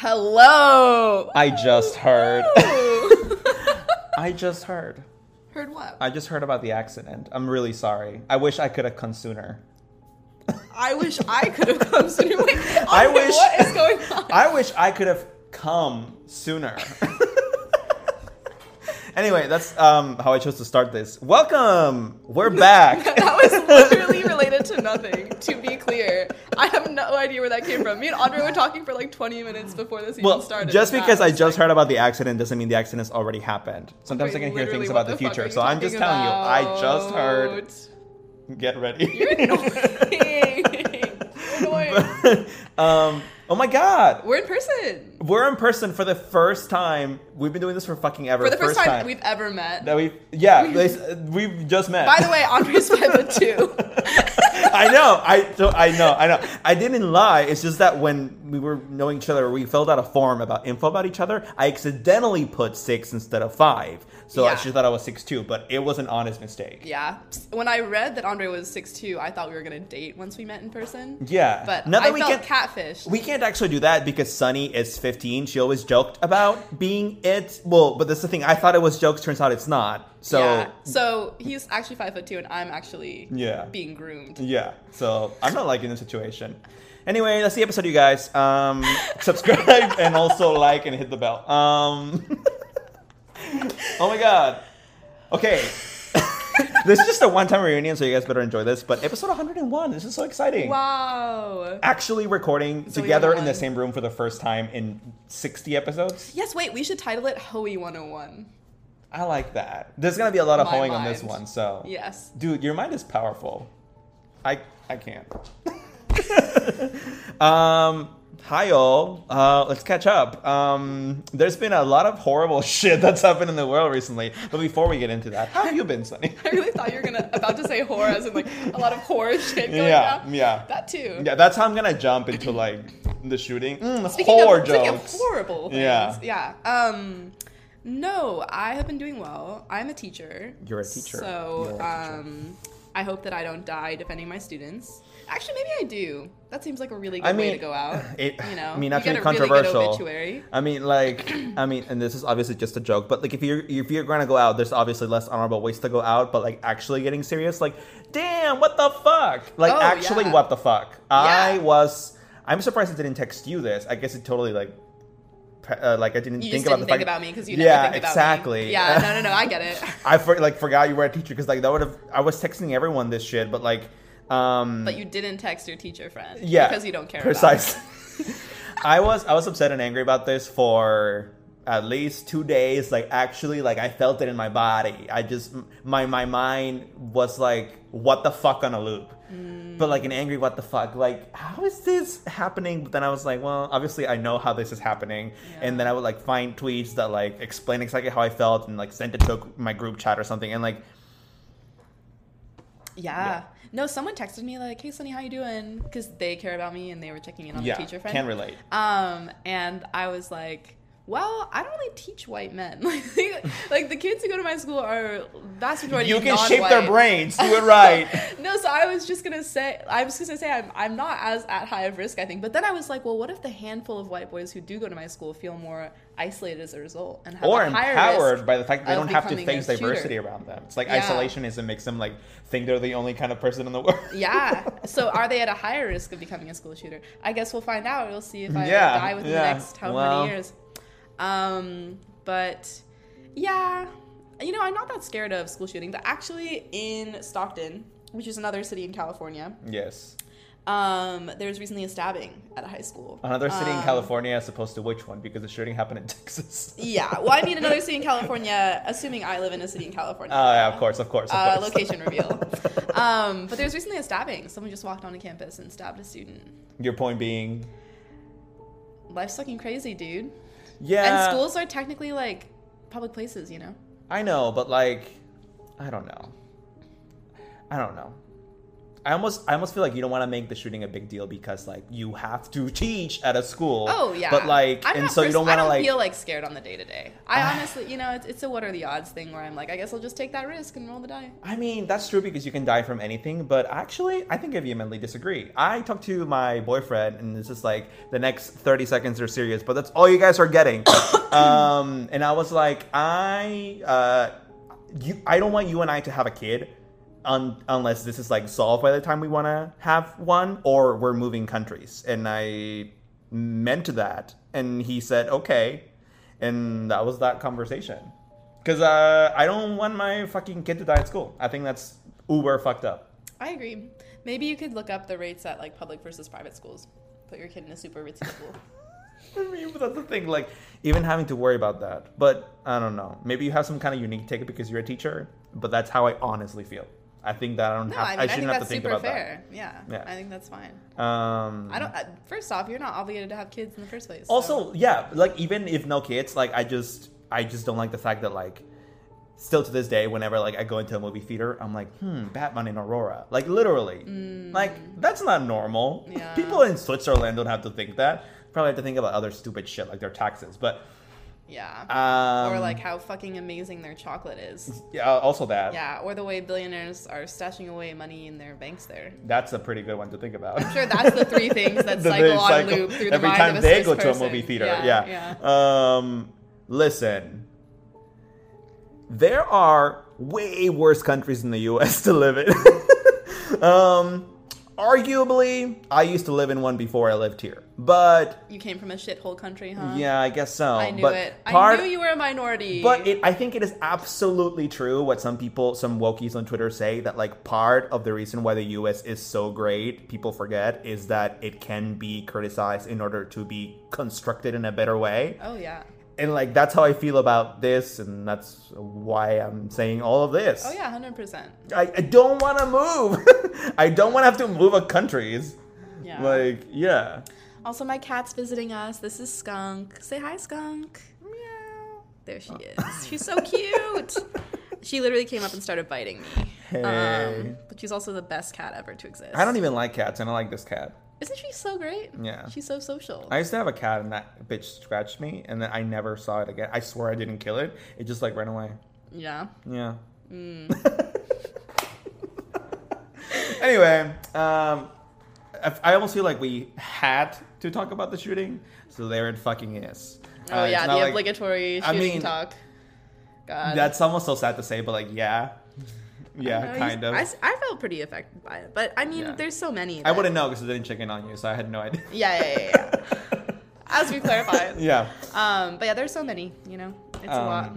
Hello. I just heard. I just heard. Heard what? I just heard about the accident. I'm really sorry. I wish I could have come sooner. I wish I could have come sooner. Wait, I wish. What is going on? I wish I could have come sooner. Anyway, that's how I chose to start this. Welcome! We're back! That was literally related to nothing, to be clear. I have no idea where that came from. Me and Andre were talking for like 20 minutes before this even started. Just because I just heard about the accident doesn't mean the accident's already happened. Sometimes I can hear things about the future. So I'm just telling you, I just heard. Get ready. You're annoying. Oh my god. We're in person. We're in person for the first time. We've been doing this for fucking ever. For the first time we've ever met. We've just met. By the way, Andre's 5'2". I know. I didn't lie. It's just that when we were knowing each other, we filled out a form about info about each other. I accidentally put 6 instead of 5. So I just thought I was 6'2", but it was an honest mistake. Yeah. When I read that Andre was 6'2", I thought we were going to date once we met in person. Yeah. But I felt catfished. We can't actually do that because Sunny is 15. She always joked about being it. Well, but that's the thing. I thought it was jokes. Turns out it's not. So yeah. So he's actually 5'2", and I'm actually being groomed. Yeah. So I'm not liking the situation. Anyway, that's the episode, you guys. Subscribe and also like and hit the bell. Oh my god. Okay. This is just a one-time reunion, so you guys better enjoy this. But episode 101, this is so exciting. Wow. Actually recording together in the same room for the first time in 60 episodes. Yes, wait, we should title it Hoey 101. I like that. There's going to be a lot of hoeing on this one, so. Yes. Dude, your mind is powerful. I can't. Hi all. Let's catch up. There's been a lot of horrible shit that's happened in the world recently. But before we get into that, how have you been, Sunny? I really thought you were about to say horror, as in like a lot of horror shit going down. Yeah. That too. Yeah, that's how I'm gonna jump into like the shooting. Speaking horror of jokes. Horrible things. Yeah. No, I have been doing well. I'm a teacher. You're a teacher. So, I hope that I don't die defending my students. Actually, maybe I do. That seems like a really good way to go out. Not to be controversial. Really and this is obviously just a joke, but like if you're gonna go out, there's obviously less honorable ways to go out. But like actually getting serious, like damn, what the fuck? Like what the fuck? Yeah. I'm surprised I didn't text you this. I guess it totally I didn't think about the fact. Think about me because you never think about exactly. Me. Yeah, no, I get it. I forgot you were a teacher because like that would have. I was texting everyone this shit, but like. But you didn't text your teacher friend. Yeah, because you don't care. Precisely. About it. I was upset and angry about this for at least 2 days. Like actually, like I felt it in my body. I just my mind was like, what the fuck on a loop. But like an angry what the fuck, like how is this happening? But then I was like, well, obviously I know how this is happening, and then I would like find tweets that like explain exactly how I felt and like send it to my group chat or something, and like yeah. No, someone texted me like, hey Sunny, how you doing? Because they care about me and they were checking in on the teacher friend. Can relate. And I was like, well, I don't really teach white men. Like the kids who go to my school are vast majority you can non-white. shape their brains. Do it right. No, so I was just gonna say I'm not as at high of risk, I think. But then I was like, well, what if the handful of white boys who do go to my school feel more isolated as a result and have a higher empowered risk by the fact that they don't have to face a diversity around them. It's like isolationism makes them like think they're the only kind of person in the world. Yeah. So are they at a higher risk of becoming a school shooter? I guess we'll find out. We'll see if I die within the next many years. But yeah, I'm not that scared of school shooting, but actually in Stockton, which is another city in California. Yes. There was recently a stabbing at a high school. Another city in California as opposed to which one? Because the shooting happened in Texas. Yeah. Well, I mean another city in California, assuming I live in a city in California. Oh, yeah, of course. Location reveal. But there was recently a stabbing. Someone just walked onto campus and stabbed a student. Your point being? Life's fucking crazy, dude. Yeah. And schools are technically like public places, I know, but like, I don't know. I almost feel like you don't want to make the shooting a big deal because like you have to teach at a school. Oh yeah. But like, and so you don't want to like feel like scared on the day to day. I honestly, you know, it's a what are the odds thing where I'm like, I guess I'll just take that risk and roll the die. I mean, that's true because you can die from anything. But actually, I think I vehemently disagree. I talked to my boyfriend, and it's just like the next 30 seconds are serious, but that's all you guys are getting. And I was like, I don't want you and I to have a kid. Unless this is like solved by the time we want to have one, or we're moving countries. And I meant to that, and he said okay, and that was that conversation. Because I don't want my fucking kid to die at school. I think that's uber fucked up. I agree. Maybe you could look up the rates at like public versus private schools. Put your kid in a super ritzy school. I mean, but that's the thing. Like, even having to worry about that. But I don't know. Maybe you have some kind of unique take because you're a teacher. But that's how I honestly feel. I think that I shouldn't have to think about fair. that. Yeah, I think that's fine. I don't. First off, you're not obligated to have kids in the first place. Also, yeah, like even if no kids, like I just don't like the fact that like still to this day, whenever like I go into a movie theater, I'm like, Batman in Aurora, like literally, like that's not normal. Yeah. People in Switzerland don't have to think that. Probably have to think about other stupid shit like their taxes, but. Yeah. Or like how fucking amazing their chocolate is. Yeah, also that. Yeah, or the way billionaires are stashing away money in their banks there. That's a pretty good one to think about. I'm sure that's the three things that cycle on loop through the mind of a Swiss person. Every time they go to a movie theater. Yeah. Listen. There are way worse countries in the US to live in. Arguably, I used to live in one before I lived here, but... You came from a shithole country, huh? Yeah, I guess so. I knew it. I knew you were a minority. But I think it is absolutely true what some wokies on Twitter say, that like part of the reason why the US is so great, people forget, is that it can be criticized in order to be constructed in a better way. Oh, yeah. And like that's how I feel about this, and that's why I'm saying all of this. Oh yeah, 100%. I don't want to move. I don't want to have to move countries. Yeah. Like, yeah. Also, my cat's visiting us. This is Skunk. Say hi, Skunk. Meow. There she is. She's so cute. She literally came up and started biting me. Hey. But she's also the best cat ever to exist. I don't even like cats, and I like this cat. Isn't she so great? Yeah. She's so social. I used to have a cat, and that bitch scratched me, and then I never saw it again. I swear I didn't kill it. It just, like, ran away. Yeah? Yeah. Anyway, I almost feel like we had to talk about the shooting, so there it fucking is. Oh, yeah, the obligatory shooting talk. God. That's almost so sad to say, but, like, yeah. Yeah, kind of. I felt pretty affected by it, but I mean, there's so many. I wouldn't know because I didn't check in on you, so I had no idea. Yeah. As we clarified. Yeah. But yeah, there's so many. You know, it's a lot.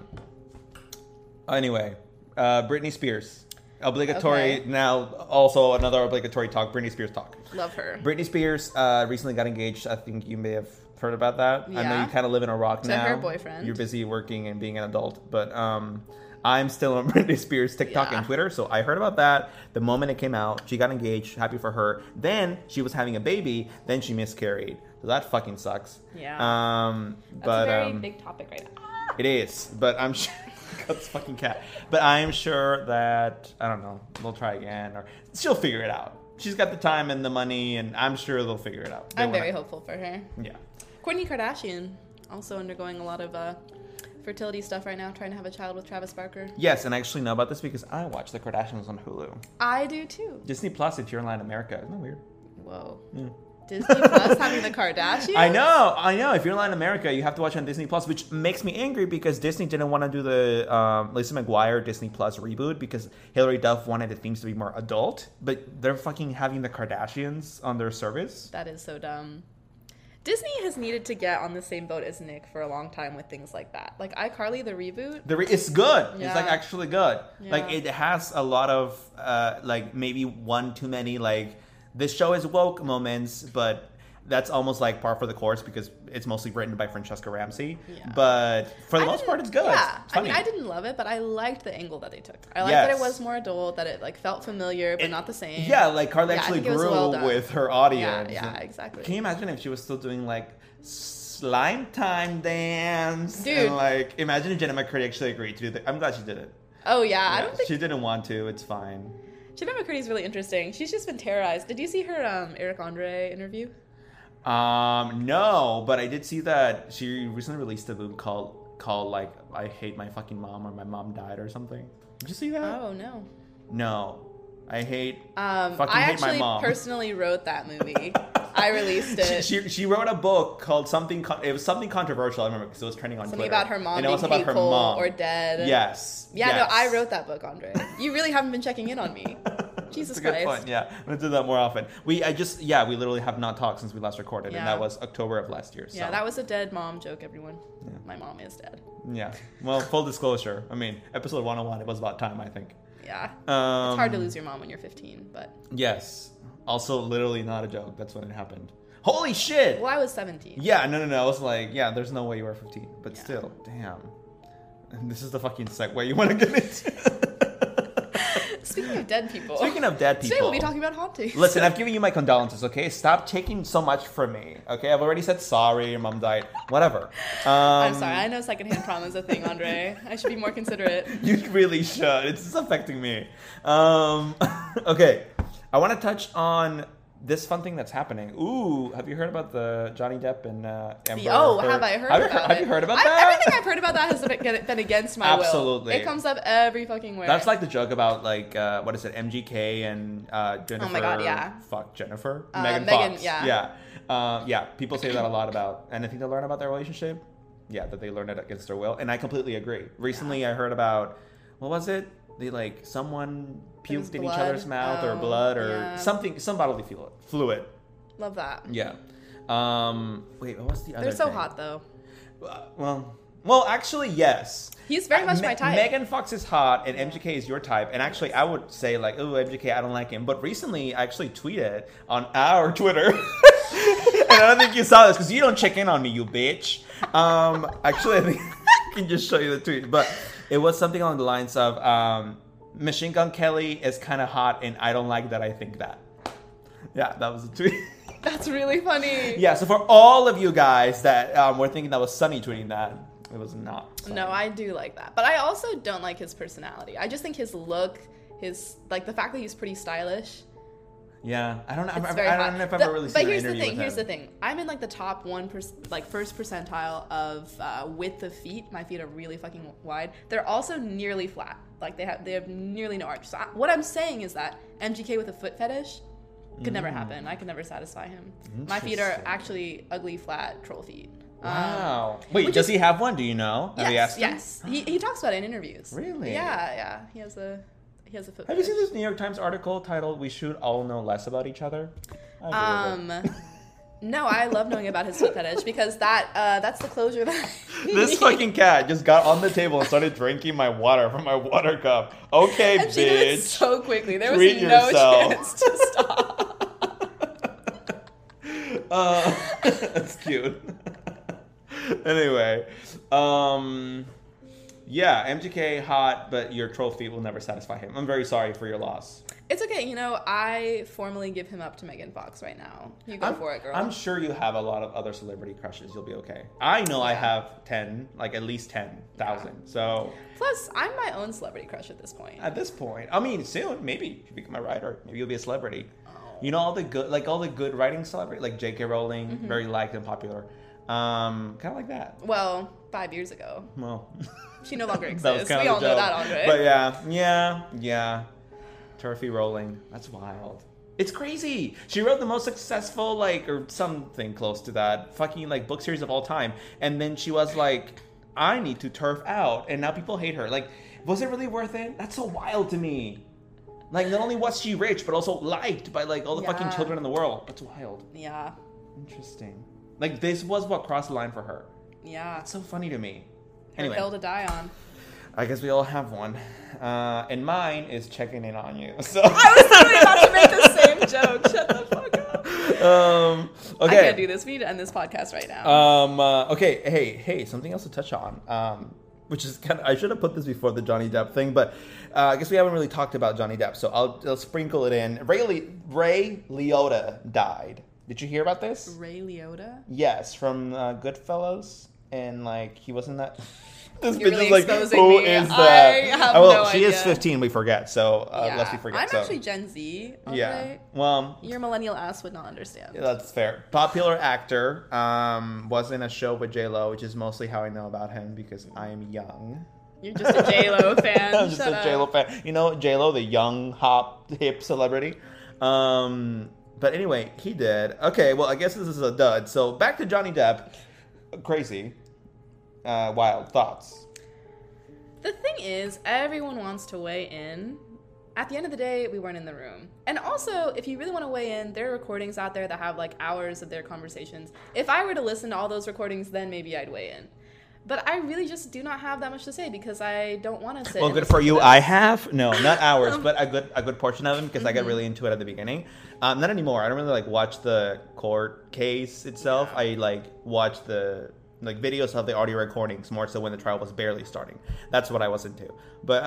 Anyway, Britney Spears, obligatory now. Also another obligatory talk. Britney Spears talk. Love her. Britney Spears recently got engaged. I think you may have heard about that. Yeah. I know you kind of live in a rock now. To her boyfriend. You're busy working and being an adult, but I'm still on Britney Spears TikTok and Twitter, so I heard about that the moment it came out. She got engaged, happy for her. Then she was having a baby, then she miscarried. So that fucking sucks. Yeah. That's a very big topic right now. It is, but I'm sure got this fucking cat. But I'm sure that I don't know, they'll try again or she'll figure it out. She's got the time and the money, and I'm sure they'll figure it out. I'm very hopeful for her. Yeah. Kourtney Kardashian also undergoing a lot of fertility stuff right now, trying to have a child with Travis Barker. Yes, and I actually know about this because I watch the Kardashians on Hulu. I do too. Disney Plus if you're in Latin America. Isn't that weird? Whoa. Yeah. Disney Plus having the Kardashians? I know. If you're in Latin America, you have to watch on Disney Plus, which makes me angry because Disney didn't want to do the Lizzie McGuire Disney Plus reboot because Hilary Duff wanted the themes to be more adult, but they're fucking having the Kardashians on their service. That is so dumb. Disney has needed to get on the same boat as Nick for a long time with things like that. Like iCarly, the reboot. It's good. Yeah. It's like actually good. Yeah. Like it has a lot of like maybe one too many like this show is woke moments, but that's almost like par for the course because it's mostly written by Francesca Ramsey. Yeah. But for the most part, it's good. Yeah, it's funny. I didn't love it, but I liked the angle that they took. I liked that it was more adult, that it like felt familiar, but not the same. Yeah, like Carly actually grew with her audience. Yeah, exactly. Can you imagine if she was still doing like slime time dance? Dude. And like, imagine if Jenna McCurdy actually agreed to do that. I'm glad she did it. Oh yeah, I don't think she didn't want to. It's fine. Jenna McCurdy's really interesting. She's just been terrorized. Did you see her Eric Andre interview? No, but I did see that she recently released a book called like I Hate My Fucking Mom or My Mom Died or something. Did you see that? Oh no. No. I hate I hate my actually mom. personally wrote that movie. I released it. She wrote a book called something. It was something controversial. I remember because it was trending on Something Twitter. about her mom and it being was about her hateful mom or dead. Yes. Yeah, yes. no, I wrote that book, Andre. You really haven't been checking in on me. Jesus That's a good Christ. point. Yeah, I'm gonna do that more often. We literally have not talked since we last recorded, and Yeah. that was October of last year. So. Yeah, that was a dead mom joke, everyone. Yeah. My mom is dead. Yeah. Well, full disclosure. I mean, episode 101. It was about time, I think. Yeah. It's hard to lose your mom when you're 15, but... Yes. Also, literally not a joke. That's when it happened. Holy shit! Well, I was 17. Yeah, no. I was like, yeah, there's no way you were 15. But Yeah. still, damn. And this is the fucking segue you want to get into. Speaking of dead people. Speaking of dead people. Today we'll be talking about hauntings. Listen, I've given you my condolences, okay? Stop taking so much from me, okay? I've already said sorry, your mom died, whatever. I'm sorry. I know secondhand trauma is a thing, Andre. I should be more considerate. You really should. It's just affecting me. Okay. I want to touch on this fun thing that's happening. Ooh, have you heard about the Johnny Depp and Amber Oh, Heard? have I heard about it? Have you heard about that? Everything I've heard about that has been against my will. Absolutely. It comes up every fucking where. That's like the joke about like what is it, MGK and Jennifer. Oh my God, yeah. Fuck Jennifer. Megan Fox. yeah. Yeah. People say that a lot about anything they learn about their relationship. Yeah, that they learn it against their will, and I completely agree. Recently, I heard about what was it? They like someone puked in each other's mouth or blood or something, some bodily fluid. Love that. Yeah. Wait, what was the other? They're so thing? hot though. Well, actually, yes. He's very much my type. Megan Fox is hot, and MGK is your type. And actually, I would say like, oh, MGK, I don't like him. But recently, I actually tweeted on our Twitter, and I don't think you saw this because you don't check in on me, you bitch. Actually, I think I can just show you the tweet, but it was something along the lines of Machine Gun Kelly is kind of hot, and I don't like that. I think that. Yeah, that was a tweet. That's really funny. Yeah, so for all of you guys that were thinking that was Sunny tweeting that, it was not Sunny. No, I do like that. But I also don't like his personality. I just think his look, the fact that he's pretty stylish. Yeah, I don't know. I It's don't very hot. know if I've ever really seen an interview with him. Here's the thing. I'm in like the top first percentile of width of feet. My feet are really fucking wide. They're also nearly flat. Like they have nearly no arch. So what I'm saying is that MGK with a foot fetish could never happen. I could never satisfy him. My feet are actually ugly, flat troll feet. Wow. Wait, does he have one? Do you know? Have you asked him? Yes. He talks about it in interviews. Really? Yeah. He has a foot Have you fetish. seen this New York Times article titled "We Should All Know Less About Each Other"? I believe it. No, I love knowing about his foot fetish because that's the closure that This fucking cat just got on the table and started drinking my water from my water cup. Okay, and she did it bitch. so quickly. There was Treat no yourself. chance to stop. That's cute. Anyway, yeah, MGK hot, but your troll feet will never satisfy him. I'm very sorry for your loss. It's okay. I formally give him up to Megan Fox right now. You go for it, girl. I'm sure you have a lot of other celebrity crushes. You'll be okay. I know I have 10, like at least 10,000. So Plus, I'm my own celebrity crush at this point. at this point, I mean, soon maybe if you become a writer, maybe you'll be a celebrity. You know all the good writing celebrity, like J.K. Rowling, very liked and popular. Kind of like that. Well, 5 years ago. Well, She no longer that was exists. kind We of all the know joke. that, Andre. But yeah. Turfy Rowling. That's wild. It's crazy. She wrote the most successful, or something close to that, fucking, book series of all time. And then she was like, I need to turf out. And now people hate her. Was it really worth it? That's so wild to me. Not only was she rich, but also liked by, all the fucking children in the world. That's wild. Yeah. Interesting. This was what crossed the line for her. Yeah. It's so funny to me. Her Anyway. hill to die on. I guess we all have one. And mine is checking in on you. So I was literally about to make the same joke. Shut the fuck up. Okay. I can't do this. We need to end this podcast right now. Okay. Hey, something else to touch on. Which is I should have put this before the Johnny Depp thing, but I guess we haven't really talked about Johnny Depp, so I'll sprinkle it in. Ray Liotta died. Did you hear about this? Ray Liotta? Yes, from Goodfellas, and he was in that. This You're bitch really is like, exposing who me. is that? I have no she is idea. 15. We forget. So Yeah. lest we forget. I'm so. actually Gen Z. Okay? Yeah. Well, Your millennial ass would not understand. yeah, that's fair. Popular actor was in a show with J Lo, which is mostly how I know about him because I am young. You're just a J Lo fan. I'm just Shut a up. J Lo fan. You know J Lo, the young, hip celebrity. But anyway, he did. Okay, well, I guess this is a dud. So back to Johnny Depp. Crazy. Wild thoughts. The thing is, everyone wants to weigh in. At the end of the day, we weren't in the room. And also, if you really want to weigh in, there are recordings out there that have like hours of their conversations. If I were to listen to all those recordings, then maybe I'd weigh in. But I really just do not have that much to say because I don't want to sit. Well, and good listen for to you. them. I have not hours, but a good portion of them because I got really into it at the beginning. Not anymore. I don't really like watch the court case itself. Yeah. I like watch the like videos of the audio recordings more so when the trial was barely starting. That's what I was into. But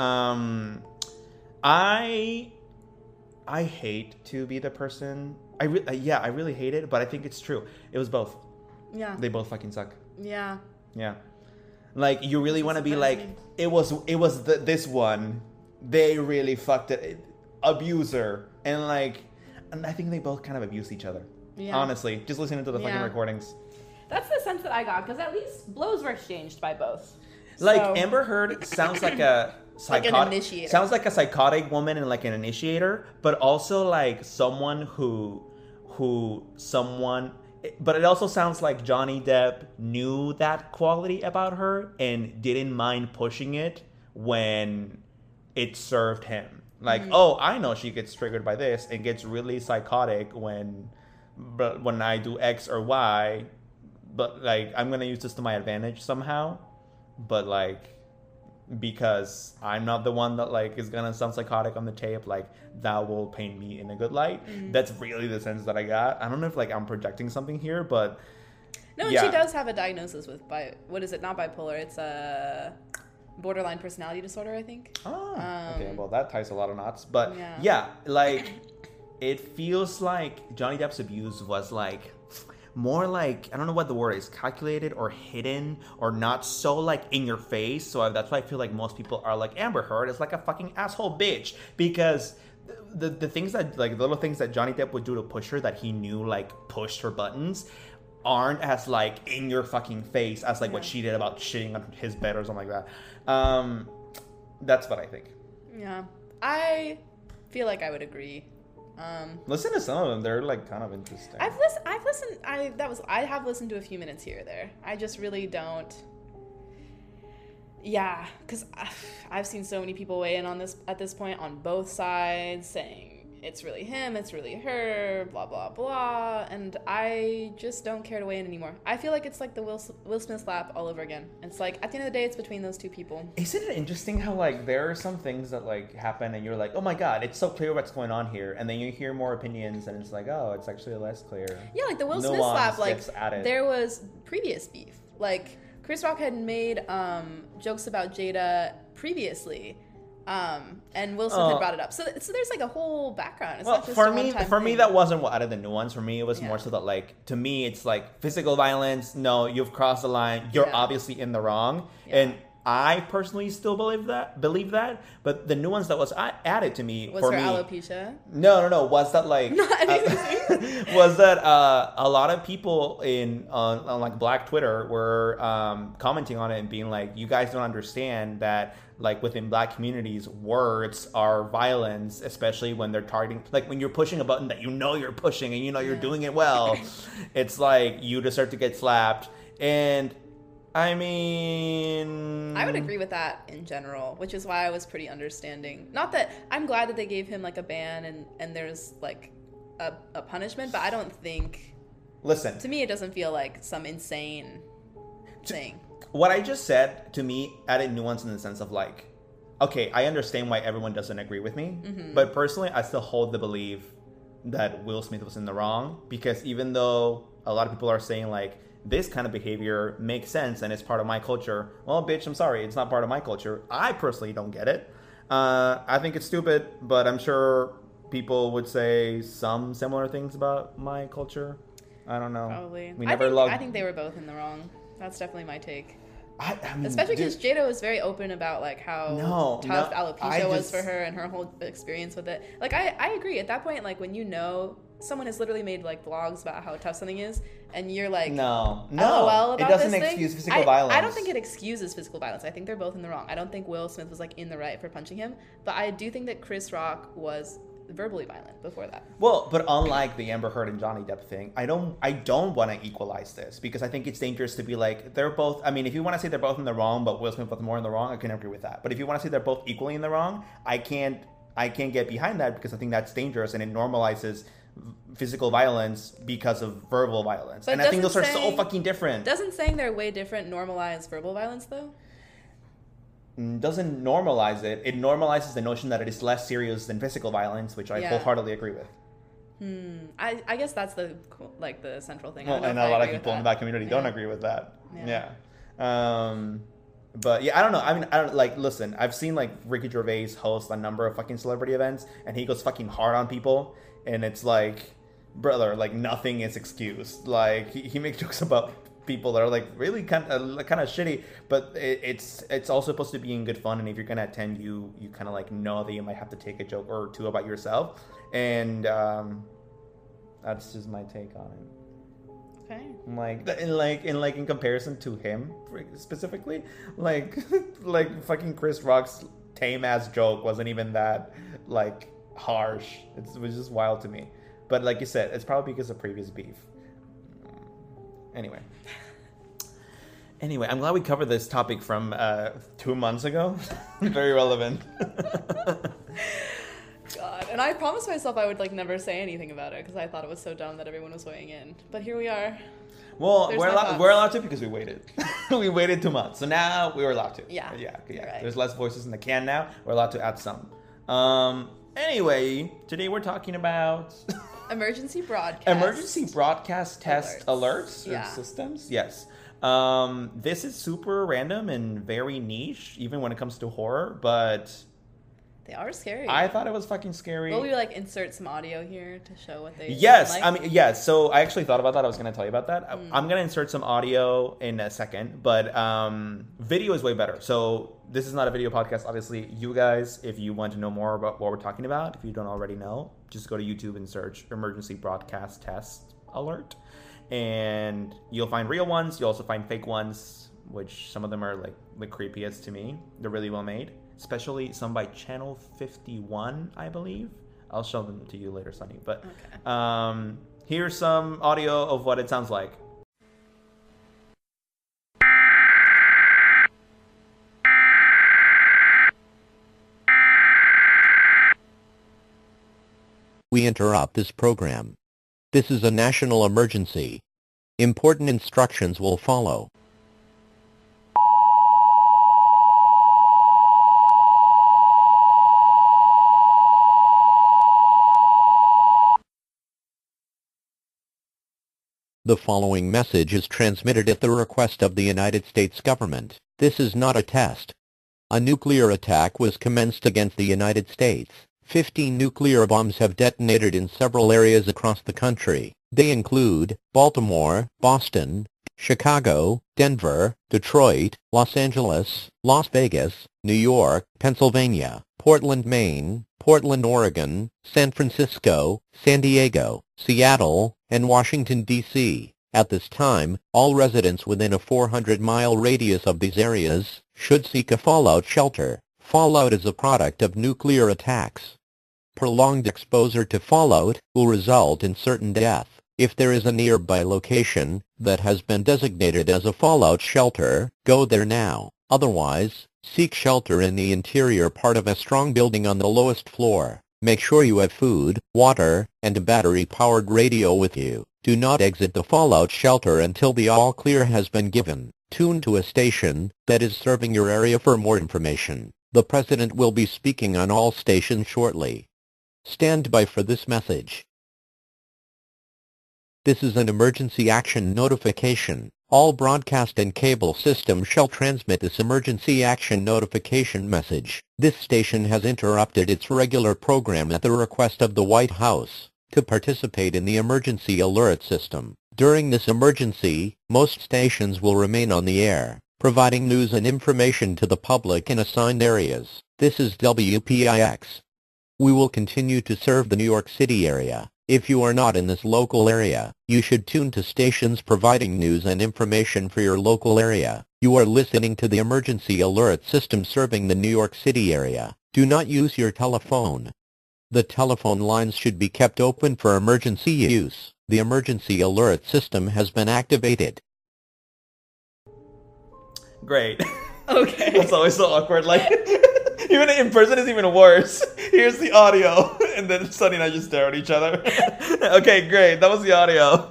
I hate to be the person. I really hate it, but I think it's true. It was both. Yeah. They both fucking suck. Yeah. Yeah. Like you really want to be like surprising. it was this one. They really fucked it. Abuser and I think they both kind of abused each other. Yeah. Honestly, just listening to the fucking Yeah. recordings. That's the sense that I got because at least blows were exchanged by both. Like So- Amber Heard sounds like a Like an psychotic initiator. sounds like a psychotic woman and like an initiator, but also like someone but it also sounds like Johnny Depp knew that quality about her and didn't mind pushing it when it served him. Like, oh, I know she gets triggered by this and gets really psychotic when I do X or Y, but like I'm gonna use this to my advantage somehow. But like because I'm not the one that like is gonna sound psychotic on the tape, like that will paint me in a good light. That's really the sense that I got. I don't know if like I'm projecting something here, but No, and yeah. she does have a diagnosis with what is it? Not bipolar. It's a borderline personality disorder, I think. Okay, well that ties a lot of knots. But Yeah. yeah, like it feels like Johnny Depp's abuse was like more like, I don't know what the word is, calculated or hidden or not so like in your face. So that's why I feel like most people are like Amber Heard is like a fucking asshole bitch because the things that like the little things that Johnny Depp would do to push her that he knew like pushed her buttons aren't as like in your fucking face as like what she did about shitting on his bed or something like that. That's what I think. Yeah. I feel like I would agree. Listen to some of them; they're like kind of interesting. I have listened to a few minutes here or there. I just really don't. Yeah, because I've seen so many people weigh in on this at this point on both sides, saying it's really him, it's really her, blah blah blah, and I just don't care to weigh in anymore. I feel like it's like the Will Smith slap all over again. It's like at the end of the day, it's between those two people. Isn't it interesting how like there are some things that like happen and you're like, oh my god, it's so clear what's going on here, and then you hear more opinions and it's like, oh, it's actually less clear. Yeah, like the Will Smith Nuance slap, like gets added. there was previous beef. Like Chris Rock had made jokes about Jada previously, and Will Smith had brought it up. So there's like a whole background. It's Well, not just for a me, one-time for me thing. that wasn't what added the nuance. For me, it was Yeah. more so that like to me, it's like physical violence. No, you've crossed the line. You're Yeah. obviously in the wrong, Yeah. and I personally still believe that. But the nuance that was added to me Was for her me, alopecia? no, was that like was that a lot of people on like Black Twitter were commenting on it and being like, you guys don't understand that like within Black communities, words are violence, especially when they're targeting, like when you're pushing a button that you know you're pushing and you know you're doing it well. It's like you deserve to get slapped. And I mean, I would agree with that in general, which is why I was pretty understanding. Not that I'm glad that they gave him like a ban and there's like a punishment, but I don't think, listen, to me, it doesn't feel like some insane thing. what I just said to me added nuance in the sense of like, okay, I understand why everyone doesn't agree with me, but personally, I still hold the belief that Will Smith was in the wrong, because even though a lot of people are saying like, this kind of behavior makes sense and it's part of my culture. Well, bitch, I'm sorry, it's not part of my culture. I personally don't get it. I think it's stupid, but I'm sure people would say some similar things about my culture. I don't know. Probably. We never I think they were both in the wrong. That's definitely my take. I mean, Especially dude, because Jada was very open about like how No, tough no, alopecia was for her and her whole experience with it. Like I agree. At that point, like when you know someone has literally made like vlogs about how tough something is, and you're like, no, LOL it about doesn't this excuse thing. physical violence. I don't think it excuses physical violence. I think they're both in the wrong. I don't think Will Smith was like in the right for punching him, but I do think that Chris Rock was verbally violent before that. Well, but unlike the Amber Heard and Johnny Depp thing, I don't want to equalize this because I think it's dangerous to be like they're both. I mean, if you want to say they're both in the wrong, but Will Smith was more in the wrong, I can agree with that. But if you want to say they're both equally in the wrong, I can't get behind that because I think that's dangerous and it normalizes physical violence because of verbal violence. But And I think those are doesn't so say- fucking different. Doesn't saying they're way different normalize verbal violence though? Doesn't normalize it. It normalizes the notion that it is less serious than physical violence, which I Yeah. wholeheartedly agree with. I guess that's the central thing. I Well, don't know and if a I lot of agree with people in the that. black community don't Yeah. agree with that. Yeah. Yeah. But yeah, I don't know. I mean, I don't like. Listen, I've seen like Ricky Gervais host a number of fucking celebrity events, and he goes fucking hard on people, and it's like, brother, like nothing is excused. Like he makes jokes about people that are like really kind of shitty, but it's also supposed to be in good fun. And if you're gonna attend, you kind of like know that you might have to take a joke or two about yourself, and that's just my take on it. Okay. In comparison to him specifically, like like fucking Chris Rock's tame ass joke wasn't even that like harsh. It was just wild to me. But like you said, it's probably because of previous beef. Anyway, I'm glad we covered this topic from 2 months ago. Very relevant. God, and I promised myself I would like never say anything about it because I thought it was so dumb that everyone was weighing in. But here we are. Well, There's we're my allowed, thoughts. we're allowed to because we waited. We waited 2 months, so now we were allowed to. Yeah, yeah. you're right. There's less voices in the can now. We're allowed to add some. Anyway, today we're talking about Emergency broadcast. emergency broadcast test alerts or Yeah. systems. Yes. This is super random and very niche, even when it comes to horror. But They are scary. I thought it was fucking scary. Will we like insert some audio here to show what they? Yes, like? I mean, yes. So I actually thought about that. I was going to tell you about that. I'm going to insert some audio in a second, but video is way better. So this is not a video podcast. Obviously, you guys, if you want to know more about what we're talking about, if you don't already know, just go to YouTube and search emergency broadcast test alert. And you'll find real ones. You'll also find fake ones, which some of them are like the creepiest to me. They're really well made. Especially some by Channel 51, I believe. I'll show them to you later, Sunny. But Okay. Here's some audio of what it sounds like. We interrupt this program. This is a national emergency. Important instructions will follow. The following message is transmitted at the request of the United States government. This is not a test. A nuclear attack was commenced against the United States. 15 nuclear bombs have detonated in several areas across the country. They include Baltimore, Boston, Chicago, Denver, Detroit, Los Angeles, Las Vegas, New York, Pennsylvania, Portland, Maine, Portland, Oregon, San Francisco, San Diego, Seattle, and Washington, D.C. At this time, all residents within a 400-mile radius of these areas should seek a fallout shelter. Fallout is a product of nuclear attacks. Prolonged exposure to fallout will result in certain death. If there is a nearby location that has been designated as a fallout shelter, go there now. Otherwise, seek shelter in the interior part of a strong building on the lowest floor. Make sure you have food, water, and a battery-powered radio with you. Do not exit the fallout shelter until the all clear has been given. Tune to a station that is serving your area for more information. The President will be speaking on all stations shortly. Stand by for this message. This is an emergency action notification. All broadcast and cable systems shall transmit this emergency action notification message. This station has interrupted its regular program at the request of the White House to participate in the emergency alert system. During this emergency, most stations will remain on the air. providing news and information to the public in assigned areas. This is WPIX. We will continue to serve the New York City area. If you are not in this local area, you should tune to stations providing news and information for your local area. You are listening to the emergency alert system serving the New York City area. Do not use your telephone. The telephone lines should be kept open for emergency use. The emergency alert system has been activated. Great. Okay. That's always so awkward. Like, even in person is even worse. Here's the audio, and then Sunny and I just stare at each other. Okay, great. That was the audio.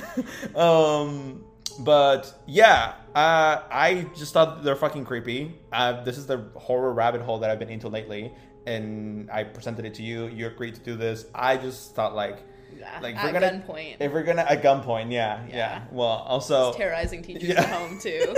But yeah, I just thought they're fucking creepy. This is the horror rabbit hole that I've been into lately, and I presented it to you. You agreed to do this. I just thought like At gunpoint. gunpoint. If we're gonna at gunpoint, yeah. Well, also It's terrorizing teachers at home too.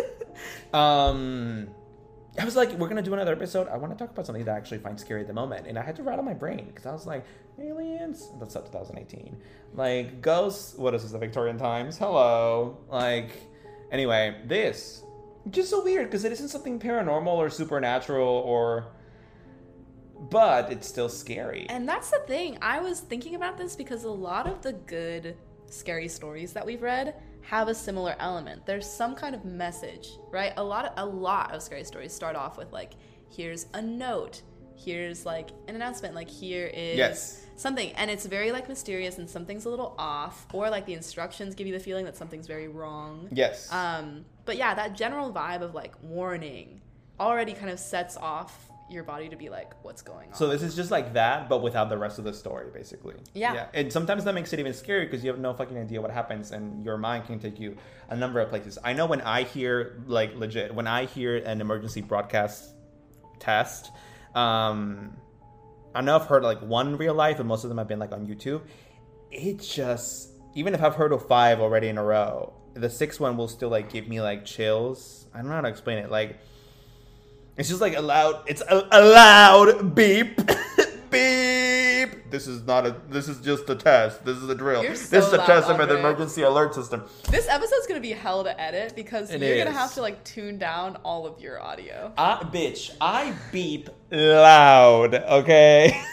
I was like, we're gonna do another episode. I want to talk about something that I actually find scary at the moment, and I had to rattle my brain because I was like, aliens. That's up 2018. Like ghosts. What is this? The Victorian times. Hello. Like, anyway, this just so weird because it isn't something paranormal or supernatural but it's still scary. And that's the thing. I was thinking about this because a lot of the good scary stories that we've read have a similar element. There's some kind of message, right? A lot of scary stories start off with like, here's a note, here's like an announcement, like here is something, and it's very like mysterious and something's a little off, or like the instructions give you the feeling that something's very wrong. Yes. But yeah, that general vibe of like warning already kind of sets off your body to be like, what's going on? So this is just like that, but without the rest of the story, basically. Yeah. And sometimes that makes it even scarier because you have no fucking idea what happens, and your mind can take you a number of places. I know when I hear, like, legit, when I hear an emergency broadcast test, I know I've heard, like, one in real life, and most of them have been, like, on YouTube. It just, even if I've heard of 5 already in a row, the 6th one will still, like, give me, like, chills. I don't know how to explain it. Like, it's just like a loud beep. Beep. This is just a test. This is a drill. You're so This is a loud, test of the Andre. emergency alert system. This episode's gonna be hell to edit because It you're gonna is. have to like tune down all of your audio. Bitch, I beep loud, okay?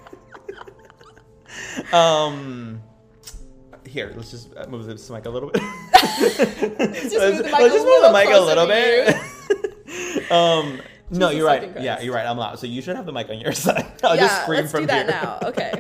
Here, let's just move this mic a little bit. Let's Let's just move the mic a little bit. No, Jesus you're right. fucking Yeah, Christ. you're right. I'm loud. So you should have the mic on your side. I'll just scream let's from do that here. now. Okay.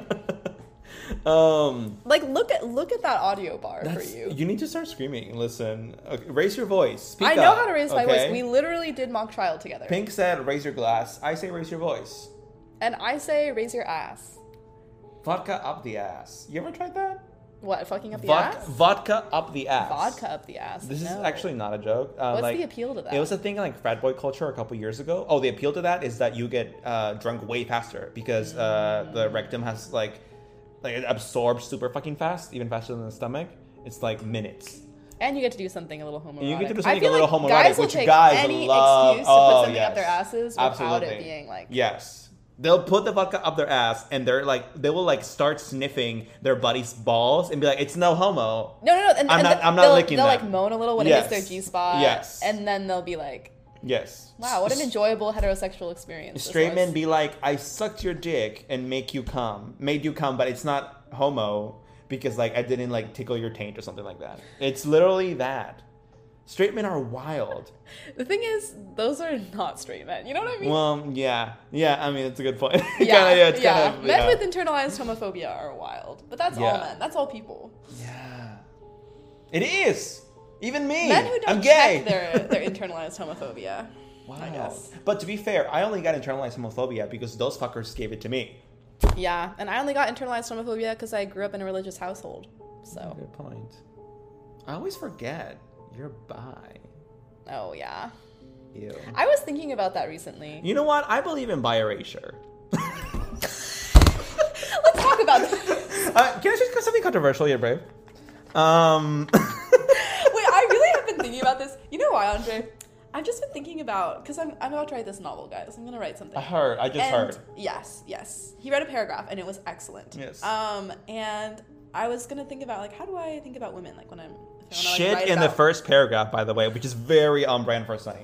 Like look at that audio bar for you. You need to start screaming. Listen, okay, raise your voice. Speak I know up, how to raise my okay? voice. We literally did mock trial together. Pink said, "Raise your glass." I say, "Raise your voice." And I say raise your ass. Vodka up the ass. You ever tried that? What, fucking up the ass? Vodka up the ass. Vodka up the ass. This is No. actually not a joke. What's like, the appeal to that? It was a thing in like frat boy culture a couple years ago. Oh, the appeal to that is that you get drunk way faster because the rectum has like it absorbs super fucking fast, even faster than the stomach. It's like minutes. And you get to do something a little homoerotic. You get to do I something feel a little like homoerotic, guys will which take guys any love. excuse to put something yes. up their asses without Absolutely. it being like. Yes. They'll put the vodka up their ass and they will like start sniffing their buddy's balls and be like, it's no homo. No. And, I'm and not licking They'll them. like moan a little when Yes. it hits their G-spot. Yes. And then they'll be like, Yes. wow, what an enjoyable heterosexual experience. this Straight men was. be like, I sucked your dick and made you come, but it's not homo because like I didn't like tickle your taint or something like that. It's literally that. Straight men are wild. The thing is, those are not straight men. You know what I mean? Well, yeah. I mean, it's a good point. yeah. It's kind of, Men with internalized homophobia are wild, but that's all Yeah. men. That's all people. Yeah. It is. Even me. Men who don't I'm gay. check their internalized homophobia. Wow. I guess. But to be fair, I only got internalized homophobia because those fuckers gave it to me. Yeah, and I only got internalized homophobia because I grew up in a religious household. So, Good point. I always forget you're bi. oh yeah. Ew. I was thinking about that recently. You know what? I believe in bi erasure. Let's talk about that. Can I just something controversial here, Brave? Wait, I really have been thinking about this. You know why, Andre? I've just been thinking about, because I'm about to write this novel, guys. I'm going to write something. I just heard. Yes. He read a paragraph, and it was excellent. Yes. And I was gonna think about like, how do I think about women? Like when I'm if I wanna, Shit write in the about- first paragraph, by the way, which is very on brand for Sunny.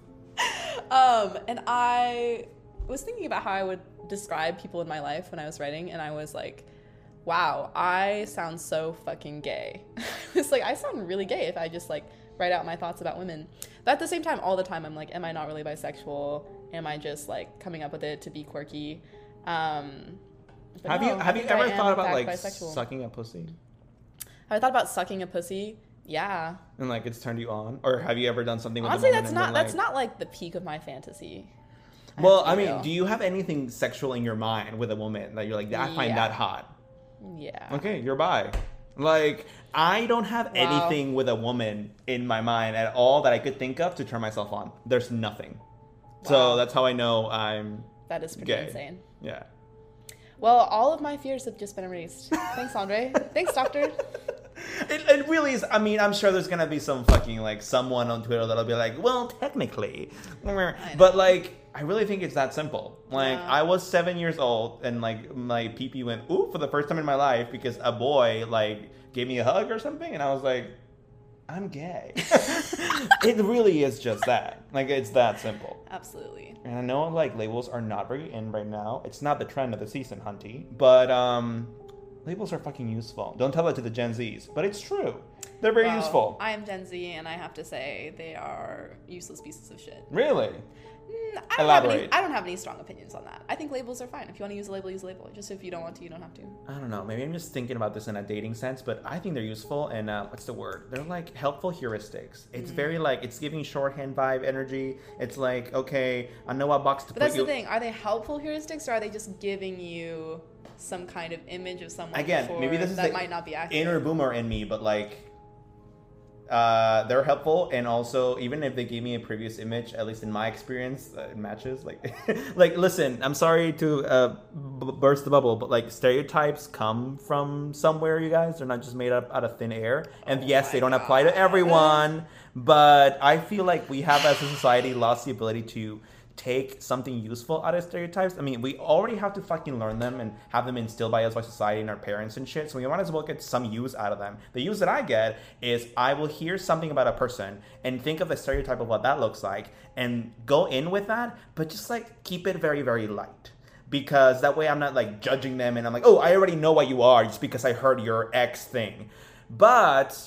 And I was thinking about how I would describe people in my life when I was writing, and I was like, wow, I sound so fucking gay. It's like, I sound really gay if I just like write out my thoughts about women. But at the same time, all the time, I'm like, am I not really bisexual? Am I just like coming up with it to be quirky? But Have no, you I think ever I am, thought in about fact, like bisexual. sucking a pussy? Have I thought about sucking a pussy? Yeah. And like it's turned you on? Or have you ever done something with Honestly, a woman that's and not been, that's not like the peak of my fantasy. Well, have I to be mean, real. do you have anything sexual in your mind with a woman that you're like, I find Yeah. that hot? Yeah. Okay, you're bi. Like, I don't have Wow. anything with a woman in my mind at all that I could think of to turn myself on. There's nothing. So Wow. that's how I know I'm That is pretty gay. insane. Yeah. Well, all of my fears have just been erased. Thanks, Andre. Thanks, doctor. It really is. I mean, I'm sure there's gonna be some fucking like someone on Twitter that'll be like, well, technically, but like, I really think it's that simple. Like, Yeah. I was 7 years old and like my pee went ooh for the first time in my life because a boy like gave me a hug or something, and I was like, I'm gay. It really is just that. Like, it's that simple. Absolutely. And I know like labels are not very in right now. It's not the trend of the season, Hunty, but labels are fucking useful. Don't tell it to the Gen Zs, but it's true. They're very Well, useful. I am Gen Z, and I have to say they are useless pieces of shit. Really? I don't have any strong opinions on that. I think labels are fine. If you want to use a label, use a label. Just if you don't want to, you don't have to. I don't know. Maybe I'm just thinking about this in a dating sense, but I think they're useful. And what's the word? They're like helpful heuristics. It's very like, it's giving shorthand vibe energy. It's like, okay, I know what box to But put that's you. the thing. Are they helpful heuristics, or are they just giving you some kind of image of someone Again, before maybe this is that the might not be accurate? inner boomer in me, but like they're helpful, and also even if they gave me a previous image, at least in my experience, it matches. Like, like listen, I'm sorry to burst the bubble, but like stereotypes come from somewhere, you guys. They're not just made up out of thin air. And yes, they don't apply to everyone, but I feel like we have as a society lost the ability to take something useful out of stereotypes. I mean, we already have to fucking learn them and have them instilled by us by society and our parents and shit. So we might as well get some use out of them. The use that I get is I will hear something about a person and think of the stereotype of what that looks like and go in with that, but just like keep it very, very light. Because that way I'm not like judging them and I'm like, oh, I already know what you are just because I heard your X thing. But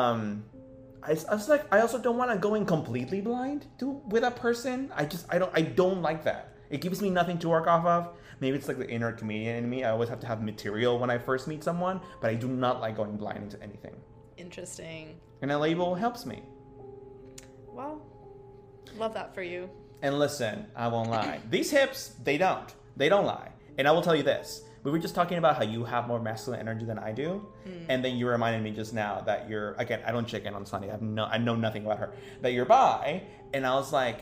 I was like, I also don't want to go in completely blind with a person. I don't like that. It gives me nothing to work off of. Maybe it's like the inner comedian in me. I always have to have material when I first meet someone, but I do not like going blind into anything. Interesting. And a label helps me. Well, love that for you. And listen, I won't lie. These hips, they don't lie. And I will tell you this. We were just talking about how you have more masculine energy than I do. And then you reminded me just now that you're, again, I don't check in on Sunny. I know nothing about her. That you're bi. And I was like,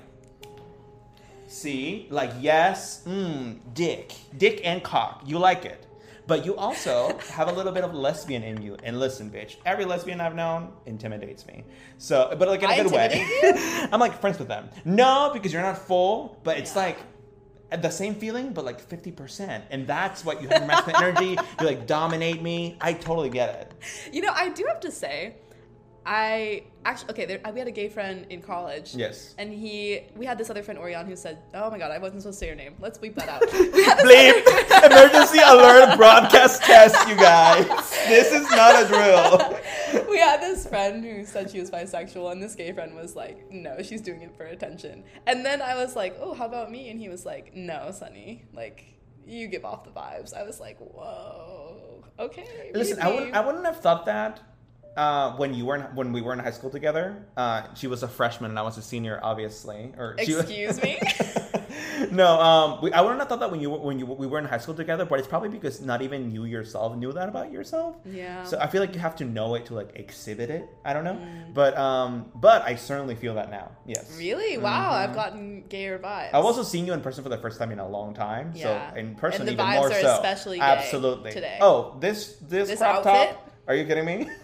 see, like, yes, dick and cock. You like it. But you also have a little bit of lesbian in you. And listen, bitch, every lesbian I've known intimidates me. So, but like in a good way. I'm like friends with them. No, because you're not full, but it's like, the same feeling, but like 50%. And that's what you have masculine energy. You like dominate me. I totally get it. You know, I do have to say, we had a gay friend in college. Yes. And we had this other friend, Orion, who said, oh my God, I wasn't supposed to say your name. Let's bleep that out. Bleep. Emergency alert broadcast test, you guys. This is not a drill. We had this friend who said she was bisexual, and this gay friend was like, no, she's doing it for attention. And then I was like, oh, how about me? And he was like, no, Sunny, like, you give off the vibes. I was like, whoa, okay. Listen, maybe. I wouldn't have thought that when we were in high school together. She was a freshman and I was a senior, obviously. Excuse me? No, I wouldn't have thought that we were in high school together, but it's probably because not even you yourself knew that about yourself. Yeah. So I feel like you have to know it to like exhibit it. I don't know, but I certainly feel that now. Yes. Really? Wow, I've gotten gayer vibes. I've also seen you in person for the first time in a long time. Yeah. So in person, And the even vibes more are so. especially gay Absolutely. today. Oh, this crop outfit? top. Are you kidding me?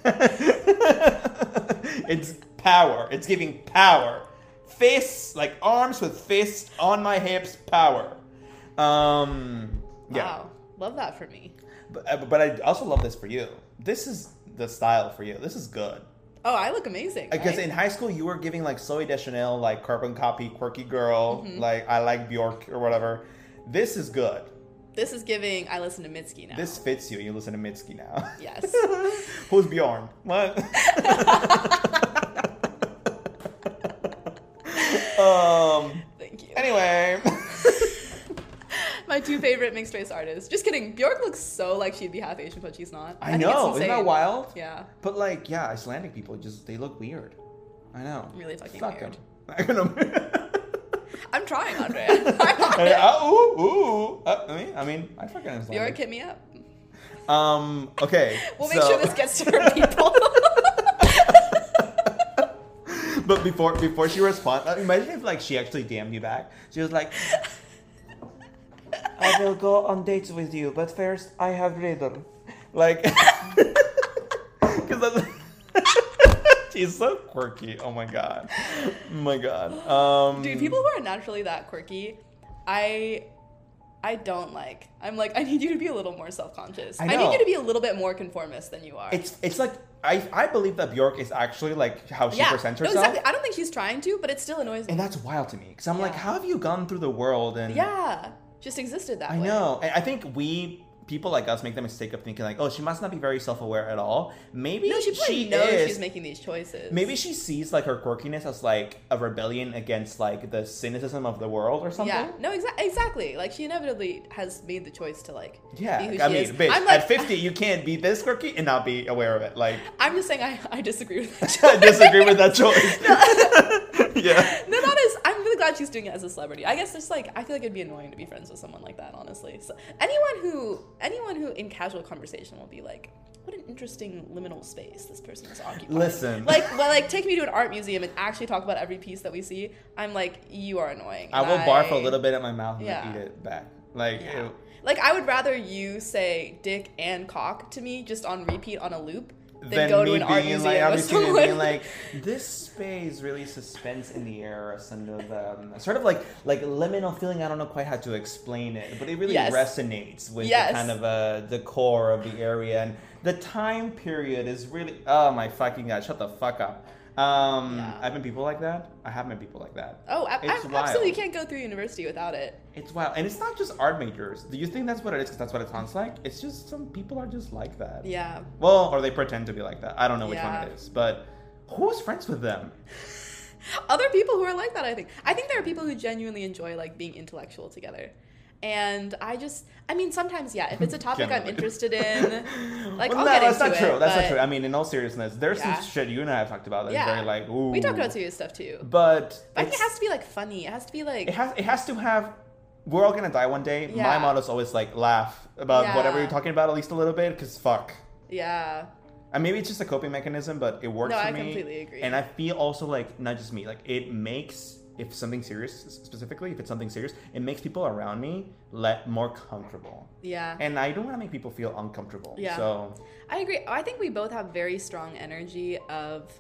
It's power. It's giving power. Fists, like arms with fists on my hips, power. Yeah. Wow, love that for me. But I also love this for you this is the style for you. This is good. Oh, I look amazing. Because right? in high school, you were giving like Zoe Deschanel, like carbon copy, quirky girl, like I like Bjork or whatever. This is good. This is giving, I listen to Mitski now. This fits you. You listen to Mitski now. Yes. Who's Bjorn? What? Thank you. Anyway. My 2 favorite mixed race artists. Just kidding. Bjork looks so like she'd be half Asian, but she's not. I think know. it's Isn't that insane. wild? Yeah. But like, yeah, Icelandic people they look weird. I know. Really fucking Fuck weird. 'em. I'm trying, Andre. I'm on it. I mean, I fucking Bjork, Icelandic. hit me up. Okay. We'll make sure this gets to her people. But before she responds, imagine if like she actually DM'd you back. She was like, "I will go on dates with you, but first I have rhythm." Like, because she's so quirky. Oh my god. Dude, people who are naturally that quirky, I don't like. I'm like, I need you to be a little more self-conscious. I know. need you to be a little bit more conformist than you are. It's like I believe that Bjork is actually like how she presents herself. No, exactly. I don't think she's trying to, but it still annoys me. And that's wild to me because I'm like, Yeah. how have you gone through the world and Yeah, just existed that way. I know. And I think people like us make the mistake of thinking like, oh, she must not be very self-aware at all. Maybe No, she probably she knows is. she's making these choices. Maybe she sees like her quirkiness as like a rebellion against like the cynicism of the world or something. Yeah, no, exactly. Like she inevitably has made the choice to like Yeah, be who I she mean, is. bitch, I'm like, at 50, you can't be this quirky and not be aware of it. Like, I'm just saying I disagree with that. I disagree with that choice. Yeah. No, that is. I'm really glad she's doing it as a celebrity. I guess just like I feel like it'd be annoying to be friends with someone like that, honestly. So anyone who in casual conversation will be like, what an interesting liminal space this person is occupying. Listen. like take me to an art museum and actually talk about every piece that we see. I'm like, you are annoying. I will barf a little bit at my mouth and Yeah. eat it back. Like, Yeah. ew. Like I would rather you say dick and cock to me just on repeat on a loop than Then go to me an art being museum like, with obviously me someone. being like, this space really suspense in the air, sort of like liminal feeling. I don't know quite how to explain it, but it really Yes. resonates with Yes. the kind of the core of the area, and the time period is really. Oh my fucking god! Shut the fuck up. I've been people like that. I have been people like that. Oh, It's absolutely! You wild. can't go through university without it. It's wild, and it's not just art majors. Do you think that's what it is? Because that's what it sounds like. It's just some people are just like that. Yeah. Well, or they pretend to be like that. I don't know which Yeah. one it is, but who's friends with them? Other people who are like that, I think there are people who genuinely enjoy like being intellectual together. And I mean, sometimes, yeah, if it's a topic I'm Generally. interested in, like, Well, I'll no, get that's into not true. it. That's but not true. I mean, in all seriousness, there's Yeah. some shit you and I have talked about that's Yeah. very like, ooh. We talk about serious stuff too. But I think it it's- has to be like funny. It has to be like, it has to have. We're all gonna die one day. Yeah. My motto's always like laugh about Yeah. whatever you're talking about at least a little bit, because fuck. yeah. And maybe it's just a coping mechanism, but it works No, for I me. completely agree. And I feel also like not just me, like it makes if something serious specifically, if it's something serious, it makes people around me more comfortable. Yeah. And I don't want to make people feel uncomfortable. Yeah. So I agree. I think we both have very strong energy of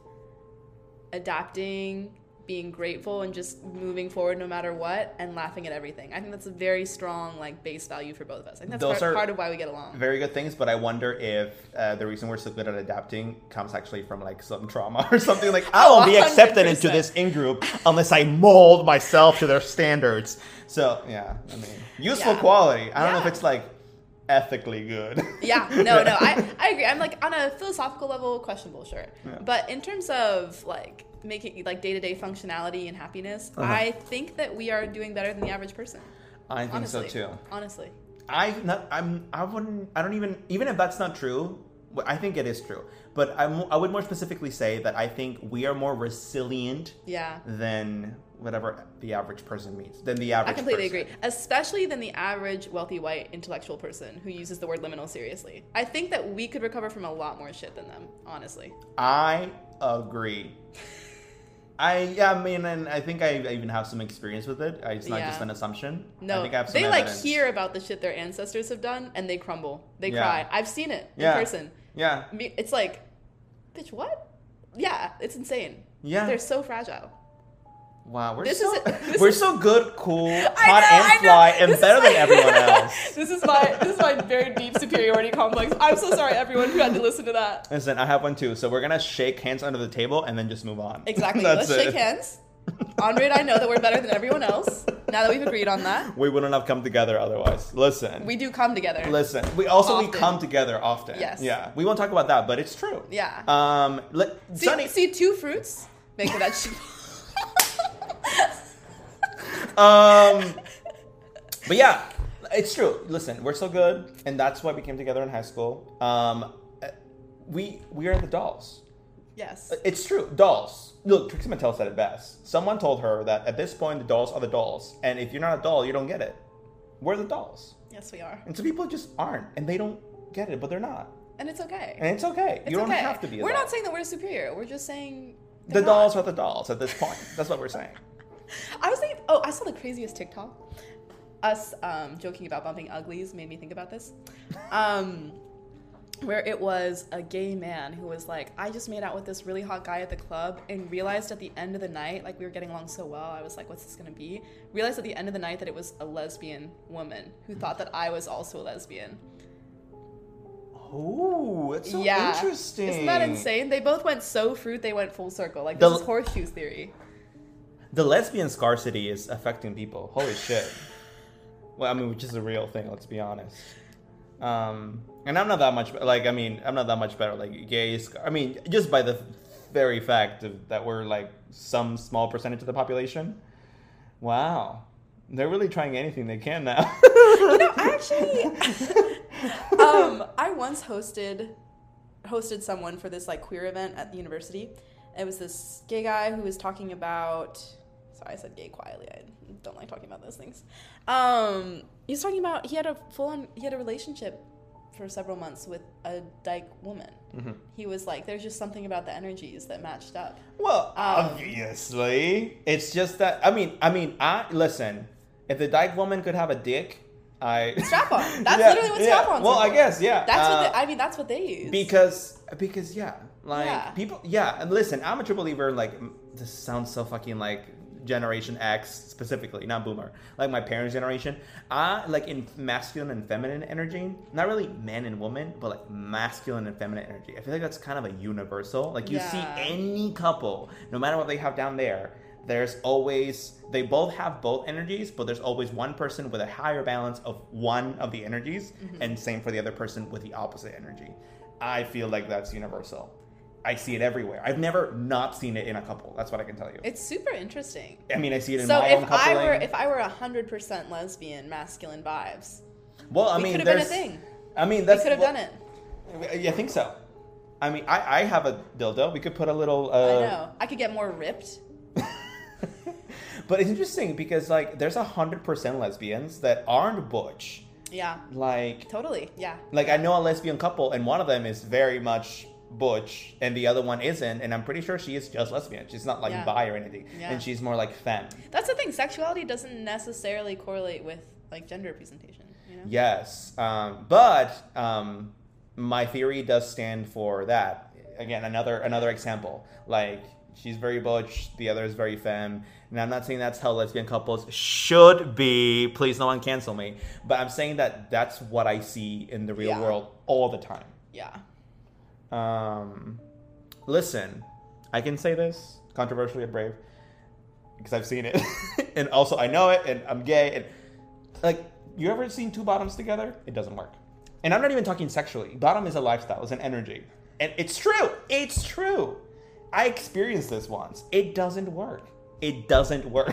adapting, being grateful, and just moving forward no matter what, and laughing at everything. I think that's a very strong like base value for both of us. I think that's Those are part of why we get along. very good things, but I wonder if the reason we're so good at adapting comes actually from like some trauma or something. Like I won't be accepted into 100%. this in group unless I mold myself to their standards. So yeah, I mean, useful Yeah. quality. I don't know if Yeah. it's like ethically good. Yeah, no, I agree. I'm like on a philosophical level, questionable, sure. Yeah. But in terms of like making like day-to-day functionality and happiness, I think that we are doing better than the average person. I think Honestly, so too. Honestly, I don't even if that's not true. I think it is true, but I would more specifically say that I think we are more resilient yeah. than whatever the average person means. Than the average. I completely person. agree. Especially than the average wealthy white intellectual person who uses the word liminal seriously. I think that we could recover from a lot more shit than them, honestly. I agree. I mean, and I think I even have some experience with it. It's not Yeah. just an assumption. No, I think I have some they like evidence. hear about the shit their ancestors have done and they crumble. They Yeah. cry. I've seen it in Yeah. person. Yeah, It's like, bitch, what? Yeah, it's insane. yeah. They're so fragile. Wow, we're This so is- we're so good, cool, I hot know, and fly, and This is better than my- everyone else. This is my very deep superiority complex. I'm so sorry, everyone who had to listen to that. Listen, I have one too. So we're gonna shake hands under the table and then just move on. Exactly. That's Let's shake it. hands. Andre and I know that we're better than everyone else. Now that we've agreed on that, We wouldn't have come together otherwise. Listen. we do come together. Listen. We Often. come together often. Yes. Yeah. We won't talk about that, but it's true. Yeah. Sunny. See, two fruits make a vegetable. But yeah, it's true. Listen, we're so good, and that's why we came together in high school. We are the dolls. Yes. It's true. Dolls. Look, Trixie Mattel said it best. Someone told her that at this point, the dolls are the dolls. And if you're not a doll, you don't get it. We're the dolls. Yes, we are. And some people just aren't. And they don't get it, but they're not. And it's okay. And it's okay. It's You don't okay. have to be a We're doll. not saying that we're superior. We're just saying The they're dolls not. are the dolls at this point. That's what we're saying. I was thinking. Oh, I saw the craziest TikTok. Us joking about bumping uglies made me think about this. Where it was a gay man who was like, I just made out with this really hot guy at the club and realized at the end of the night, like we were getting along so well, I was like, what's this gonna be? Realized at the end of the night that it was a lesbian woman who thought that I was also a lesbian. Oh, that's so Yeah. interesting. Isn't that insane? They both went so fruit, they went full circle. Like, The- this is horseshoe theory. The lesbian scarcity is affecting people. Holy shit. Well, I mean, which is a real thing, let's be honest. And I'm not that much, I'm not that much better. Like, gays, just by the very fact that we're, like, some small percentage of the population. Wow. They're really trying anything they can now. You know, actually, I once hosted someone for this, like, queer event at the university. It was this gay guy who was talking about... Sorry, I said gay quietly. I don't like talking about those things. He was talking about he had a relationship for several months with a dyke woman. Mm-hmm. He was like, there's just something about the energies that matched up. Well, obviously. It's just that, listen, if the dyke woman could have a dick, Strap on. That's literally what strap-ons Well, are I for. guess, yeah. That's what they use. Because yeah, like Yeah. people, yeah. And listen, I'm a true believer in, like, this sounds so fucking like Generation X specifically, not Boomer. Like my parents' generation, like in masculine and feminine energy, not really man and woman, but like masculine and feminine energy. I feel like that's kind of a universal. Like you see any couple, no matter what they have down there, there's always, they both have both energies, but there's always one person with a higher balance of one of the energies, and same for the other person with the opposite energy. I feel like that's universal. I see it everywhere. I've never not seen it in a couple. That's what I can tell you. It's super interesting. I mean, I see it in So my own coupling. if I were 100% lesbian, masculine vibes, Well, I it mean, could have been a there's. thing. I mean, We that's. could have done it. I think so. I mean, I have a dildo. We could put a little. I know. I could get more ripped. But it's interesting because, like, there's 100% lesbians that aren't butch. Yeah. Like, Totally. Yeah. I know a lesbian couple, and one of them is very much butch, and the other one isn't. And I'm pretty sure she is just lesbian. She's not like bi or anything, Yeah. and she's more like femme. That's the thing. Sexuality doesn't necessarily correlate with like gender representation. You know? Yes, but my theory does stand for that. Again, another example. Like, she's very butch, the other is very femme. And I'm not saying that's how lesbian couples should be. Please, no one cancel me. But I'm saying that that's what I see in the real world all the time. Yeah. Listen, I can say this controversially and brave because I've seen it, and also I know it, and I'm gay. And like, you ever seen two bottoms together? It doesn't work. And I'm not even talking sexually. Bottom is a lifestyle, it's an energy, and it's true. It's true. I experienced this once. It doesn't work. It doesn't work.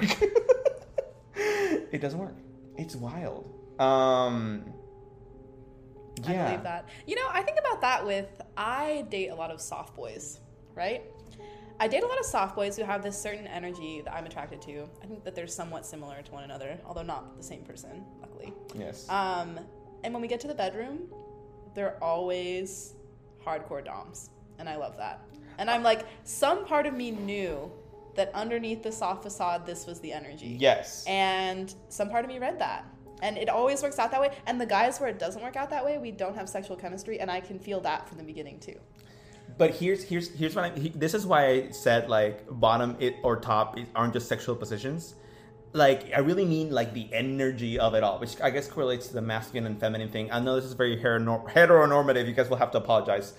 It doesn't work. It's wild. I believe that. You know, I think about that with, I date a lot of soft boys, right? I date a lot of soft boys who have this certain energy that I'm attracted to. I think that they're somewhat similar to one another, although not the same person, luckily. Yes. And when we get to the bedroom, they're always hardcore doms. And I love that. And I'm like, some part of me knew that underneath the soft facade, this was the energy. Yes. And some part of me read that. And it always works out that way. And the guys where it doesn't work out that way, we don't have sexual chemistry. And I can feel that from the beginning, too. But here's what this is why I said like bottom or top aren't just sexual positions. Like I really mean like the energy of it all, which I guess correlates to the masculine and feminine thing. I know this is very heteronormative. You guys will have to apologize.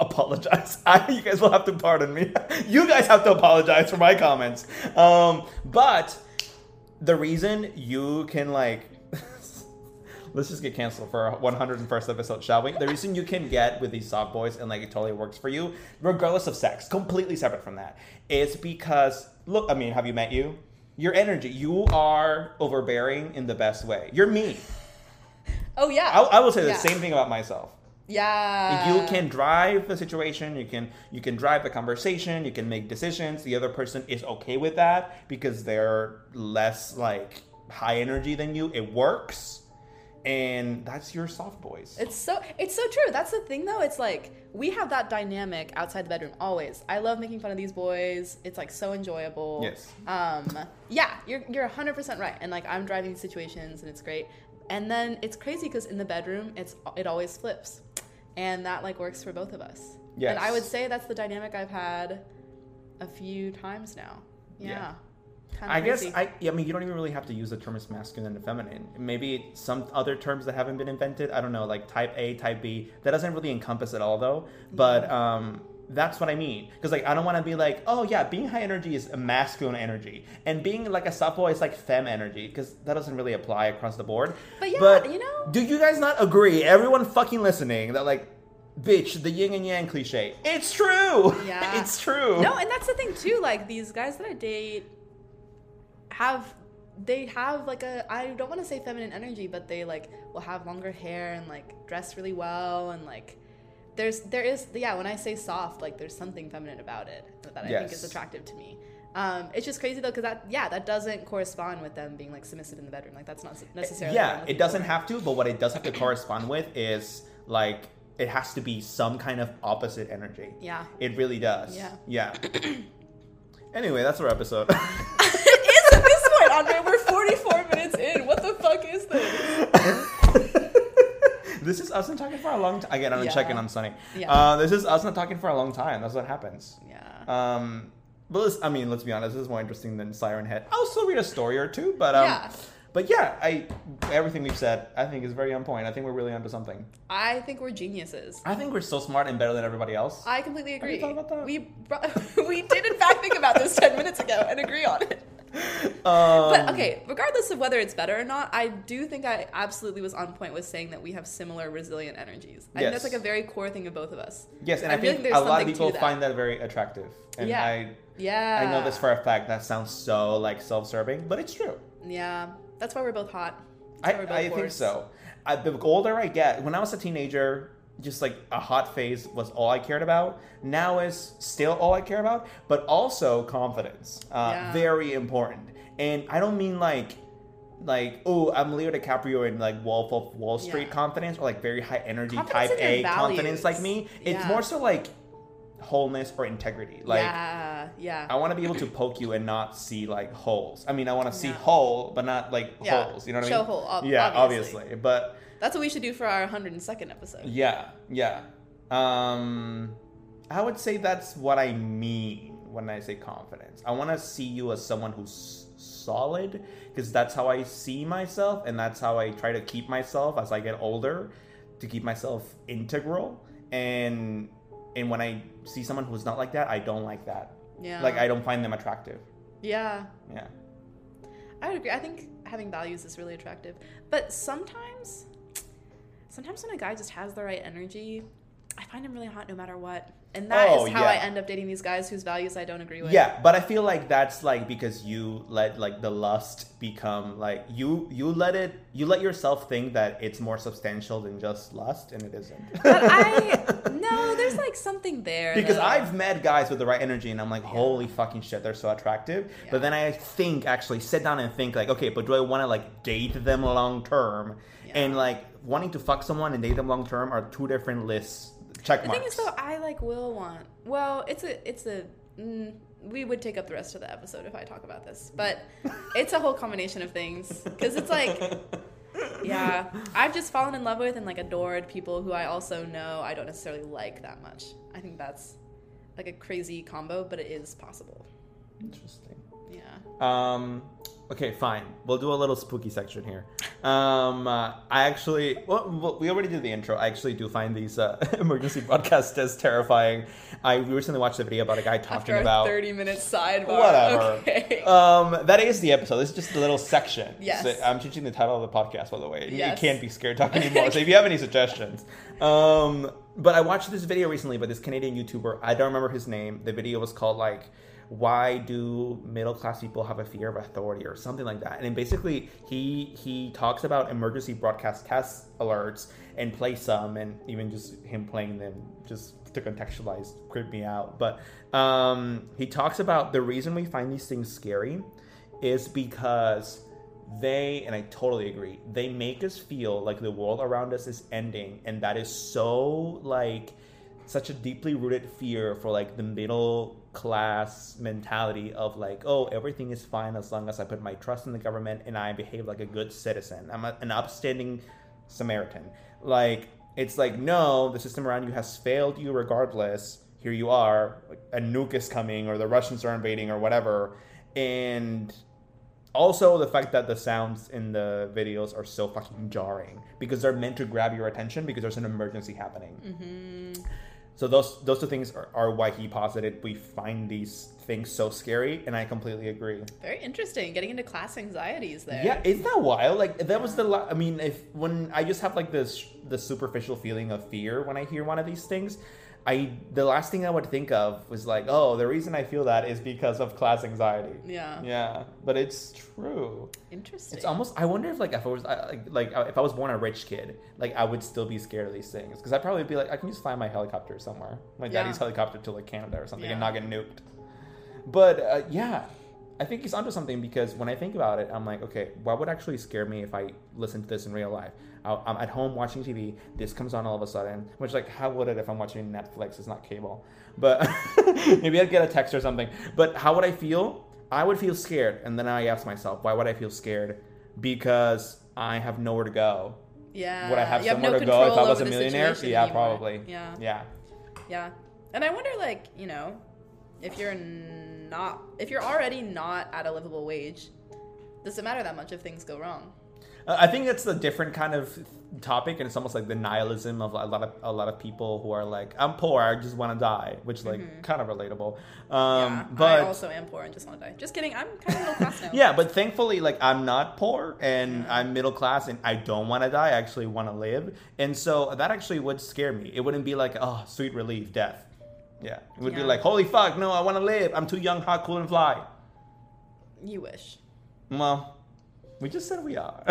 You guys will have to pardon me. You guys have to apologize for my comments. But the reason you can like. Let's just get canceled for our 101st episode, shall we? The reason you can get with these soft boys and like it totally works for you, regardless of sex, completely separate from that, is because, look, I mean, have you met you? Your energy, you are overbearing in the best way. You're me. Oh, yeah. I will say the same thing about myself. Yeah. You can drive the situation. You can drive the conversation. You can make decisions. The other person is okay with that because they're less like high energy than you. It works. And that's your soft boys. It's so true. That's the thing though. It's like we have that dynamic outside the bedroom always. I love making fun of these boys. It's like so enjoyable. Yes. Yeah, you're 100% right. And like I'm driving these situations and it's great. And then it's crazy because in the bedroom it always flips. And that like works for both of us. Yes. And I would say that's the dynamic I've had a few times now. Yeah. I guess I mean you don't even really have to use the terms masculine and feminine. Maybe some other terms that haven't been invented. I don't know, like type A, type B. That doesn't really encompass it all though. But that's what I mean. Because like I don't want to be like, oh yeah, being high energy is a masculine energy, and being like a soft boy is like femme energy. Because that doesn't really apply across the board. But you know, do you guys not agree? Everyone fucking listening that like. Bitch, the yin and yang cliche. It's true. Yeah. It's true. No, and that's the thing too. Like these guys that I date have like I don't want to say feminine energy, but they like will have longer hair and like dress really well, and like there is when I say soft, like there's something feminine about it that I think is attractive to me. It's just crazy though, because that doesn't correspond with them being like submissive in the bedroom. Like that's not necessarily. Yeah, it doesn't have to, but what it does have to correspond with is like it has to be some kind of opposite energy. Yeah, it really does. Yeah. Anyway, that's our episode. It is at this point, Andre. We're 44 minutes in. What the fuck is this? This is us not talking for a long time. Again, I'm checking on Sunny. Yeah. This is us not talking for a long time. That's what happens. Yeah. But let's be honest. This is more interesting than Siren Head. I'll still read a story or two, but But yeah, everything we've said, I think is very on point. I think we're really onto something. I think we're geniuses. I think we're so smart and better than everybody else. I completely agree. Have you thought about that? We did in fact think about this 10 minutes ago and agree on it. But okay, regardless of whether it's better or not, I do think I absolutely was on point with saying that we have similar resilient energies. I think that's like a very core thing of both of us. Yes, and I think a lot of people find that very attractive. And I know this for a fact. That sounds so like self-serving, but it's true. Yeah. That's why we're both hot. I think so. The older I get, when I was a teenager, just like a hot phase was all I cared about. Now is still all I care about, but also confidence. Very important. And I don't mean like, oh, I'm Leo DiCaprio in like Wolf of Wall Street confidence, or like very high energy type A confidence like me. It's more so like wholeness or integrity. Like, I want to be able to poke you and not see like holes. I mean, I want to see hole, but not like holes. You know what I mean? Show hole. Obviously. But that's what we should do for our 102nd episode. Yeah. I would say that's what I mean when I say confidence. I want to see you as someone who's solid, because that's how I see myself, and that's how I try to keep myself as I get older, to keep myself integral. And when I see someone who's not like that, I don't like that. Yeah. Like, I don't find them attractive. Yeah. Yeah. I would agree. I think having values is really attractive. But sometimes when a guy just has the right energy, I find him really hot no matter what. And that is how I end up dating these guys whose values I don't agree with. Yeah, but I feel like that's like because you let like the lust become like you let yourself think that it's more substantial than just lust, and it isn't. But no, there's like something there. Because I've met guys with the right energy and I'm like, holy fucking shit, they're so attractive. Yeah. But then I actually sit down and think like, okay, but do I want to like date them long term? Yeah. And like wanting to fuck someone and date them long term are two different lists. Check marks. The thing is, though, I like will want. Well, we would take up the rest of the episode if I talk about this, but it's a whole combination of things, because it's like, I've just fallen in love with and like adored people who I also know I don't necessarily like that much. I think that's like a crazy combo, but it is possible. Interesting. Yeah. Okay, fine. We'll do a little spooky section here. I actually, well, we already did the intro. I actually do find these emergency broadcast tests terrifying. I recently watched a video about a guy talking about 30-minute sidebar. Whatever. Okay. That is the episode. This is just a little section. Yes. So I'm changing the title of the podcast, by the way. Yes. You can't be scared talk anymore. So if you have any suggestions. But I watched this video recently by this Canadian YouTuber. I don't remember his name. The video was called like, why do middle-class people have a fear of authority or something like that? And basically, he talks about emergency broadcast test alerts and plays some, and even just him playing them just to contextualize creeped me out. But he talks about the reason we find these things scary is because they, and I totally agree, they make us feel like the world around us is ending, and that is so like such a deeply rooted fear for like the middle class mentality of like, oh, everything is fine as long as I put my trust in the government and I behave like a good citizen. I'm an upstanding Samaritan. Like, it's like, no, the system around you has failed you regardless. Here you are, a nuke is coming, or the Russians are invading, or whatever. And also the fact that the sounds in the videos are so fucking jarring because they're meant to grab your attention because there's an emergency happening. Mm-hmm. So those two things are why he posited we find these things so scary, and I completely agree. Very interesting. Getting into class anxieties there. Yeah, isn't that wild? Like that was I mean, when I just have like the superficial feeling of fear when I hear one of these things, the last thing I would think of was like, oh, the reason I feel that is because of class anxiety. Yeah. Yeah, but it's true. Interesting. It's almost. I wonder if like if I was like if I was born a rich kid, like I would still be scared of these things because I'd probably be like, I can just fly my helicopter somewhere, my daddy's helicopter to like Canada or something, and not get nuked. But yeah, I think he's onto something because when I think about it, I'm like, okay, what would actually scare me if I listened to this in real life? I'm at home watching TV. This comes on all of a sudden. Which, like, how would it if I'm watching Netflix? It's not cable. But maybe I'd get a text or something. But how would I feel? I would feel scared. And then I ask myself, why would I feel scared? Because I have nowhere to go. Yeah. Would I have somewhere to go if I was a millionaire? Yeah, probably. Yeah. Yeah. Yeah. And I wonder, like, if you're already not at a livable wage, does it matter that much if things go wrong? I think it's a different kind of topic, and it's almost like the nihilism of a lot of people who are like, I'm poor, I just want to die, which like kind of relatable. But I also am poor and just want to die. Just kidding, I'm kind of middle class now. Yeah, but thankfully, like, I'm not poor and I'm middle class and I don't want to die. I actually want to live, and so that actually would scare me. It wouldn't be like, oh, sweet relief, death. Yeah, it would be like, holy fuck, no, I want to live. I'm too young, hot, cool, and fly. You wish. Well, we just said we are.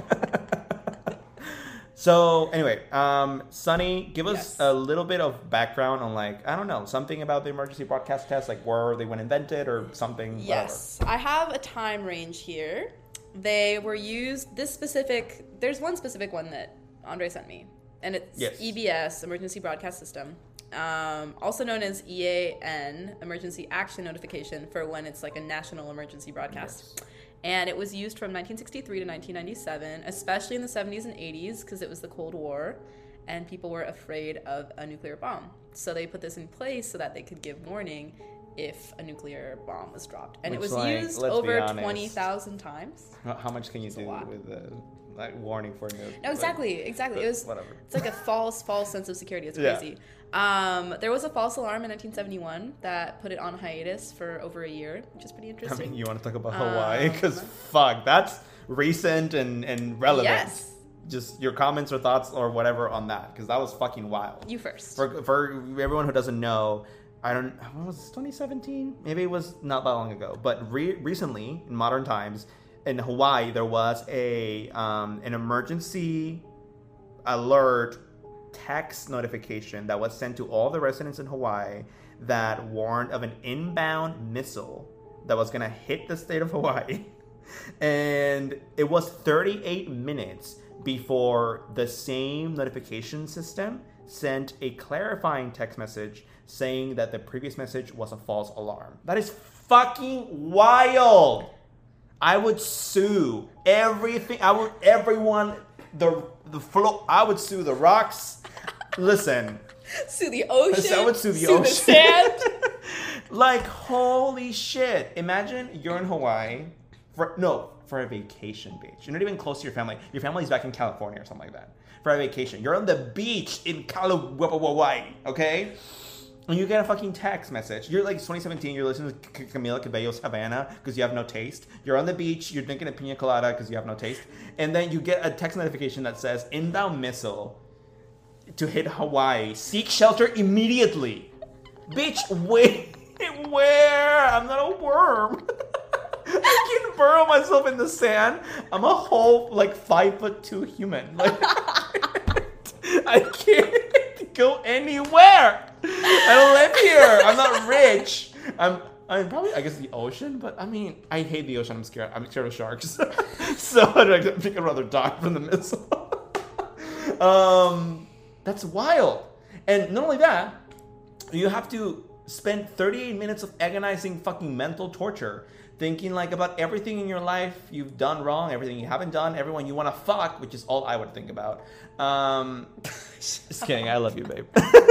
So anyway, Sunny, give us a little bit of background on, like, I don't know, something about the emergency broadcast test, like where they were invented or something. Yes, whatever. I have a time range here. They were used, there's one specific one that Andre sent me, and it's EBS, Emergency Broadcast System. Also known as EAN, Emergency Action Notification, for when it's like a national emergency broadcast. Yes. And it was used from 1963 to 1997, especially in the 70s and 80s, because it was the Cold War, and people were afraid of a nuclear bomb. So they put this in place so that they could give warning if a nuclear bomb was dropped. And which, it was used over 20,000 times. How much can you do with the warning for a nuke? No, exactly. It was whatever. It's like a false sense of security. It's crazy. There was a false alarm in 1971 that put it on hiatus for over a year, which is pretty interesting. I mean, you want to talk about Hawaii? Because fuck, that's recent and relevant. Yes. Just your comments or thoughts or whatever on that, because that was fucking wild. You first. For everyone who doesn't know, what was this, 2017? Maybe it was not that long ago. But recently, in modern times, in Hawaii, there was an emergency alert text notification that was sent to all the residents in Hawaii that warned of an inbound missile that was going to hit the state of Hawaii. And it was 38 minutes before the same notification system sent a clarifying text message saying that the previous message was a false alarm. That is fucking wild. I would sue everything. Everyone, the floor. I would sue the rocks. Listen, Sue the ocean. I would sue the The ocean. sand. Like, holy shit. Imagine you're in Hawaii for a vacation, bitch. You're not even close to your family. Your family's back in California or something like that. For a vacation. You're on the beach in Hawaii, okay? And you get a fucking text message. You're like 2017, you're listening to Camila Cabello's Havana because you have no taste. You're on the beach, you're drinking a pina colada because you have no taste. And then you get a text notification that says, inbound missile to hit Hawaii. Seek shelter immediately. Bitch, wait, where? I'm not a worm. I can burrow myself in the sand. I'm a whole, like, 5'2" human. Like, I can't go anywhere. I don't live here. I'm not rich. I'm probably, I guess, the ocean, but I mean, I hate the ocean. I'm scared of sharks. So I think I'd rather die from the missile. That's wild. And not only that, you have to spend 38 minutes of agonizing fucking mental torture thinking like about everything in your life you've done wrong, everything you haven't done, everyone you want to fuck, which is all I would think about. Just kidding, I love you, babe.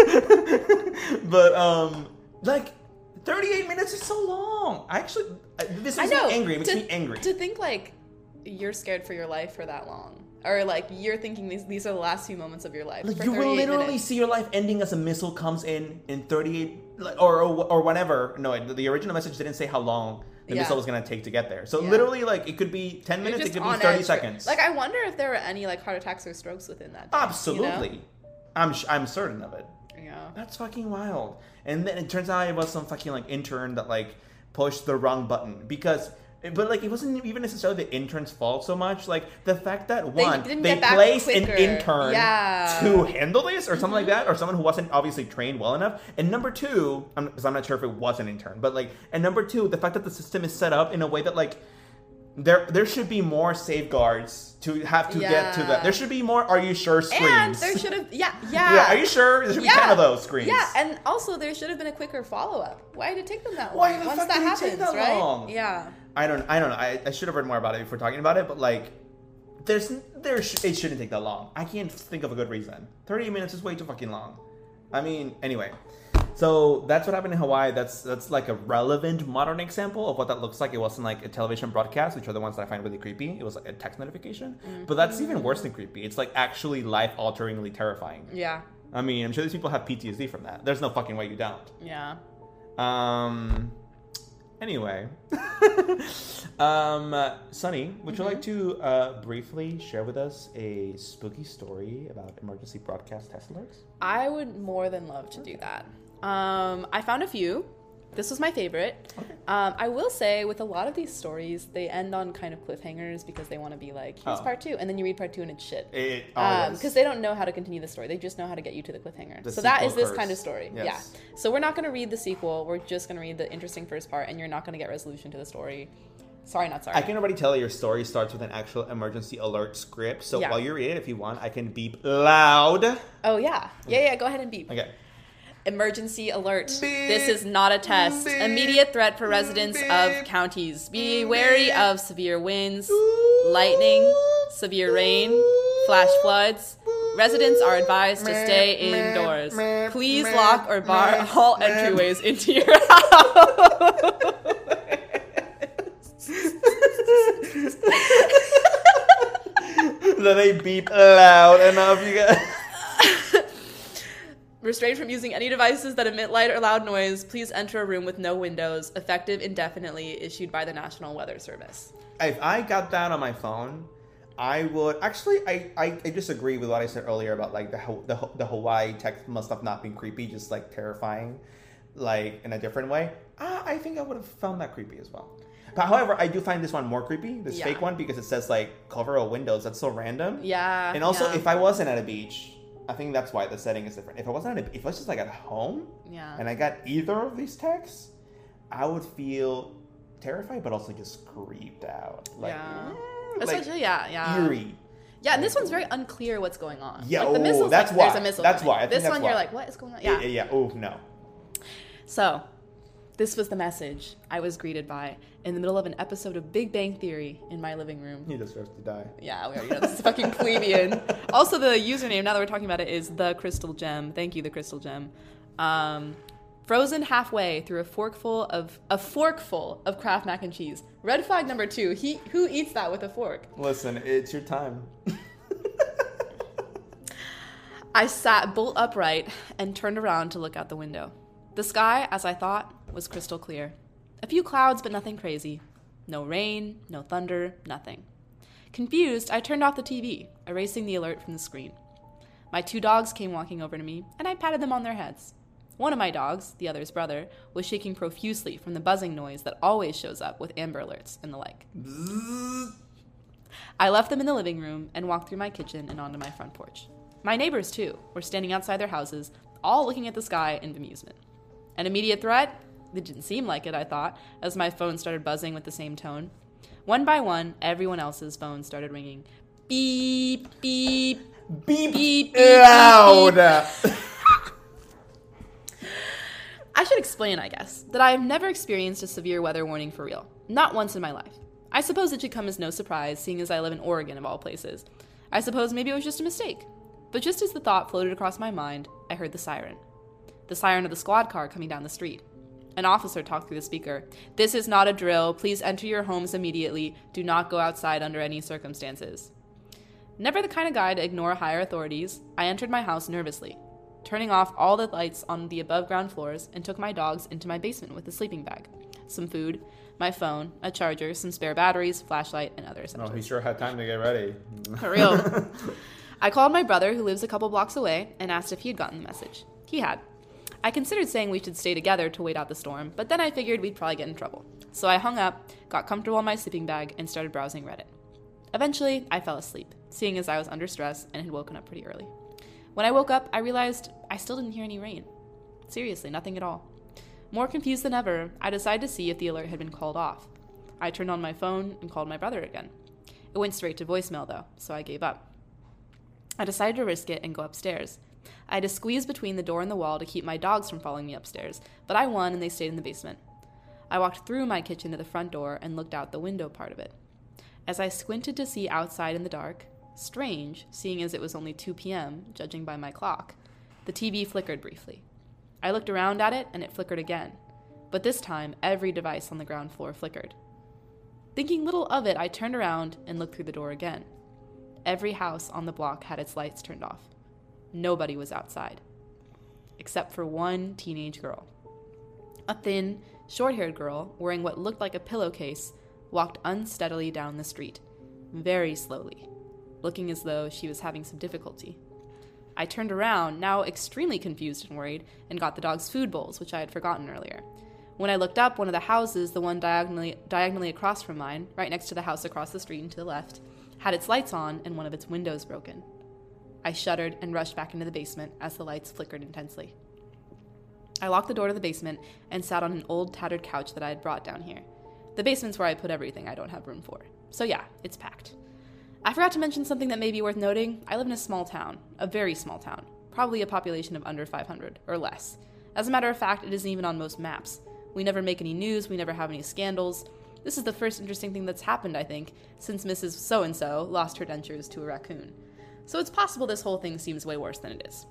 But like 38 minutes is so long. This makes me angry. It makes me angry. To think like you're scared for your life for that long. Or like you're thinking these are the last few moments of your life. Like for you will literally minutes. see your life ending as a missile comes in 38 or whatever. No, the original message didn't say how long the missile was gonna take to get there. So literally, like it could be 10 minutes, it could be 30 seconds. Like I wonder if there were any like heart attacks or strokes within that day, Absolutely, you know? I'm certain of it. Yeah, that's fucking wild. And then it turns out it was some fucking like intern that like pushed the wrong button but like it wasn't even necessarily the intern's fault so much. Like the fact that they placed an intern to handle this or something like that, or someone who wasn't obviously trained well enough. And number two, because I'm not sure if it was an intern, but like, and number two, the fact that the system is set up in a way that like there should be more safeguards to have to get to that. There should be more "Are you sure?" screens. And there should have yeah. Are you sure? There should be 10 of those screens. Yeah, and also there should have been a quicker follow up. Why did it take them that long? Why the Once fuck that did it happens, take that right? long? Yeah. I don't know. I should have read more about it before talking about it, but like, it shouldn't take that long. I can't think of a good reason. 30 minutes is way too fucking long. I mean, anyway. So that's what happened in Hawaii. That's like a relevant modern example of what that looks like. It wasn't like a television broadcast, which are the ones that I find really creepy. It was like a text notification. Mm-hmm. But that's even worse than creepy. It's like actually life-alteringly terrifying. Yeah. I mean, I'm sure these people have PTSD from that. There's no fucking way you don't. Yeah. Anyway. Sunny, would you like to briefly share with us a spooky story about emergency broadcast test alerts? I would more than love to do that. I found a few. This was my favorite. Okay. I will say, with a lot of these stories, they end on kind of cliffhangers because they want to be like, here's part 2, and then you read part 2 and it's shit. Because they don't know how to continue the story. They just know how to get you to the cliffhanger. So that is this kind of story. Yes. Yeah. So we're not going to read the sequel. We're just going to read the interesting first part, and you're not going to get resolution to the story. Sorry, not sorry. I can already tell your story starts with an actual emergency alert script. So while you read it, if you want, I can beep loud. Oh, yeah. Yeah, go ahead and beep. Okay. Emergency alert. Beep. This is not a test. Beep. Immediate threat for residents of counties. Be wary of severe winds, lightning, severe rain, flash floods. Residents are advised to stay indoors. Please lock or bar all entryways into your house. Then they beep loud enough, you guys. Restrained from using any devices that emit light or loud noise, please enter a room with no windows, effective indefinitely, issued by the National Weather Service. If I got that on my phone, I would... Actually, I disagree with what I said earlier about like the Hawaii text must have not been creepy, just like terrifying, like in a different way. I think I would have found that creepy as well. But however, I do find this one more creepy, this fake one, because it says like cover all windows. That's so random. Yeah. And also, if I wasn't at a beach... I think that's why the setting is different. If I wasn't, if I was just like at home, and I got either of these texts, I would feel terrified, but also just creeped out. Like, essentially, eerie. Yeah, and this one's very unclear what's going on. Yeah, like, the missile's that's why. There's a missile. That's why. This one, you're like, what is going on? Yeah. Oh no. So, This was the message I was greeted by in the middle of an episode of Big Bang Theory in my living room. He deserves to die. Yeah, we already know this is fucking plebeian. Also, the username, now that we're talking about it, is The Crystal Gem. Thank you, The Crystal Gem. Frozen halfway through a forkful of Kraft mac and cheese. Red flag number 2. Who eats that with a fork? Listen, it's your time. I sat bolt upright and turned around to look out the window. The sky, as I thought, was crystal clear. A few clouds, but nothing crazy. No rain, no thunder, nothing. Confused, I turned off the TV, erasing the alert from the screen. My 2 dogs came walking over to me, and I patted them on their heads. One of my dogs, the other's brother, was shaking profusely from the buzzing noise that always shows up with Amber Alerts and the like. I left them in the living room and walked through my kitchen and onto my front porch. My neighbors, too, were standing outside their houses, all looking at the sky in bemusement. An immediate threat? It didn't seem like it, I thought, as my phone started buzzing with the same tone. One by one, everyone else's phones started ringing. Beep, beep, Beep, beep, beep, loud. beep. I should explain, I guess, that I have never experienced a severe weather warning for real. Not once in my life. I suppose it should come as no surprise, seeing as I live in Oregon, of all places. I suppose maybe it was just a mistake. But just as the thought floated across my mind, I heard the siren. The siren of the squad car coming down the street. An officer talked through the speaker. "This is not a drill. Please enter your homes immediately. Do not go outside under any circumstances." Never the kind of guy to ignore higher authorities, I entered my house nervously, turning off all the lights on the above-ground floors and took my dogs into my basement with a sleeping bag, some food, my phone, a charger, some spare batteries, flashlight, and other essentials. Oh, he sure had time to get ready. For real. I called my brother, who lives a couple blocks away, and asked if he had gotten the message. He had. I considered saying we should stay together to wait out the storm, but then I figured we'd probably get in trouble. So I hung up, got comfortable in my sleeping bag, and started browsing Reddit. Eventually, I fell asleep, seeing as I was under stress and had woken up pretty early. When I woke up, I realized I still didn't hear any rain. Seriously, nothing at all. More confused than ever, I decided to see if the alert had been called off. I turned on my phone and called my brother again. It went straight to voicemail, though, so I gave up. I decided to risk it and go upstairs. I had to squeeze between the door and the wall to keep my dogs from following me upstairs, but I won and they stayed in the basement. I walked through my kitchen to the front door and looked out the window part of it. As I squinted to see outside in the dark, strange, seeing as it was only 2 p.m., judging by my clock, the TV flickered briefly. I looked around at it and it flickered again, but this time every device on the ground floor flickered. Thinking little of it, I turned around and looked through the door again. Every house on the block had its lights turned off. Nobody was outside, except for one teenage girl. A thin, short-haired girl, wearing what looked like a pillowcase, walked unsteadily down the street, very slowly, looking as though she was having some difficulty. I turned around, now extremely confused and worried, and got the dog's food bowls, which I had forgotten earlier. When I looked up, one of the houses, the one diagonally across from mine, right next to the house across the street and to the left, had its lights on and one of its windows broken. I shuddered and rushed back into the basement as the lights flickered intensely. I locked the door to the basement and sat on an old tattered couch that I had brought down here. The basement's where I put everything I don't have room for. So yeah, it's packed. I forgot to mention something that may be worth noting. I live in a small town, a very small town, probably a population of under 500 or less. As a matter of fact, it isn't even on most maps. We never make any news, we never have any scandals. This is the first interesting thing that's happened, I think, since Mrs. So-and-so lost her dentures to a raccoon. So it's possible this whole thing seems way worse than it is.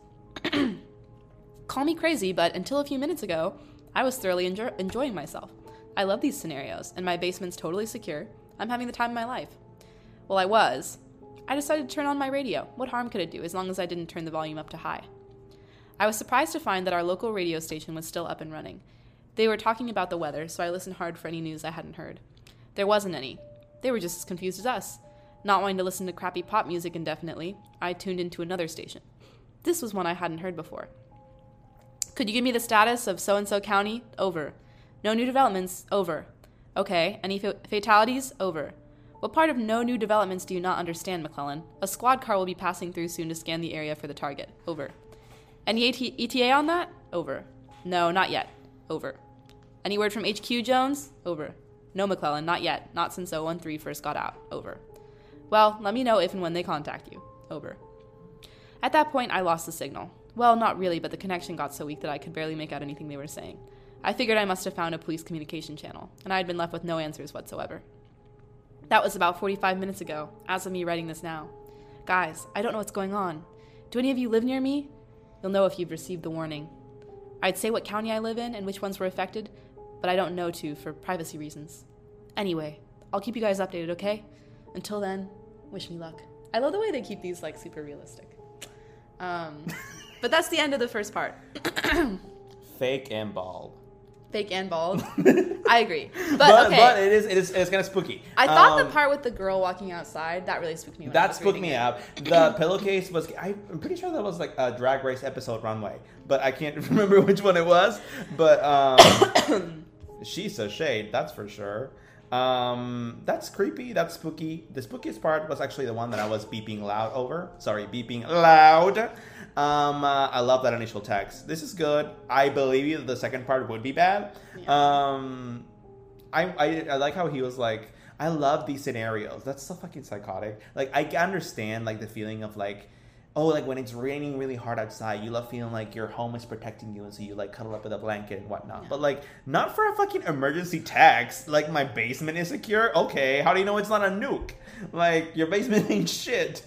Call me crazy, but until a few minutes ago, I was thoroughly enjoying myself. I love these scenarios, and my basement's totally secure. I'm having the time of my life. Well, I decided to turn on my radio. What harm could it do, as long as I didn't turn the volume up to high? I was surprised to find that our local radio station was still up and running. They were talking about the weather, so I listened hard for any news I hadn't heard. There wasn't any. They were just as confused as us. Not wanting to listen to crappy pop music indefinitely, I tuned into another station. This was one I hadn't heard before. Could you give me the status of so-and-so county? Over. No new developments? Over. Okay, any fatalities? Over. What part of no new developments do you not understand, McClellan? A squad car will be passing through soon to scan the area for the target. Over. Any ETA on that? Over. No, not yet. Over. Any word from HQ, Jones? Over. No, McClellan, not yet. Not since 013 first got out. Over. Well, let me know if and when they contact you. Over. At that point, I lost the signal. Well, not really, but the connection got so weak that I could barely make out anything they were saying. I figured I must have found a police communication channel, and I had been left with no answers whatsoever. That was about 45 minutes ago, as of me writing this now. Guys, I don't know what's going on. Do any of you live near me? You'll know if you've received the warning. I'd say what county I live in and which ones were affected, but I don't know to for privacy reasons. Anyway, I'll keep you guys updated, okay? Until then, wish me luck. I love the way they keep these, like, super realistic. But that's the end of the first part. Fake and bald. Fake and bald. I agree. But okay. But it's kind of spooky. I thought the part with the girl walking outside, that really spooked me. That spooked me out. The pillowcase was, I'm pretty sure that was like a Drag Race episode runway, but I can't remember which one it was. But she's a shade, that's for sure. That's creepy, that's spooky. The spookiest part was actually the one that I was beeping loud over. Sorry, beeping loud. I love that initial text. This is good. I believe you that the second part would be bad. Yeah. I like how he was like, I love these scenarios. That's so fucking psychotic. Like, I understand like the feeling of like, oh, like when it's raining really hard outside, you love feeling like your home is protecting you, and so you like cuddle up with a blanket and whatnot. Yeah. But like, not for a fucking emergency text. Like, my basement is secure. Okay, how do you know it's not a nuke? Like, your basement ain't shit.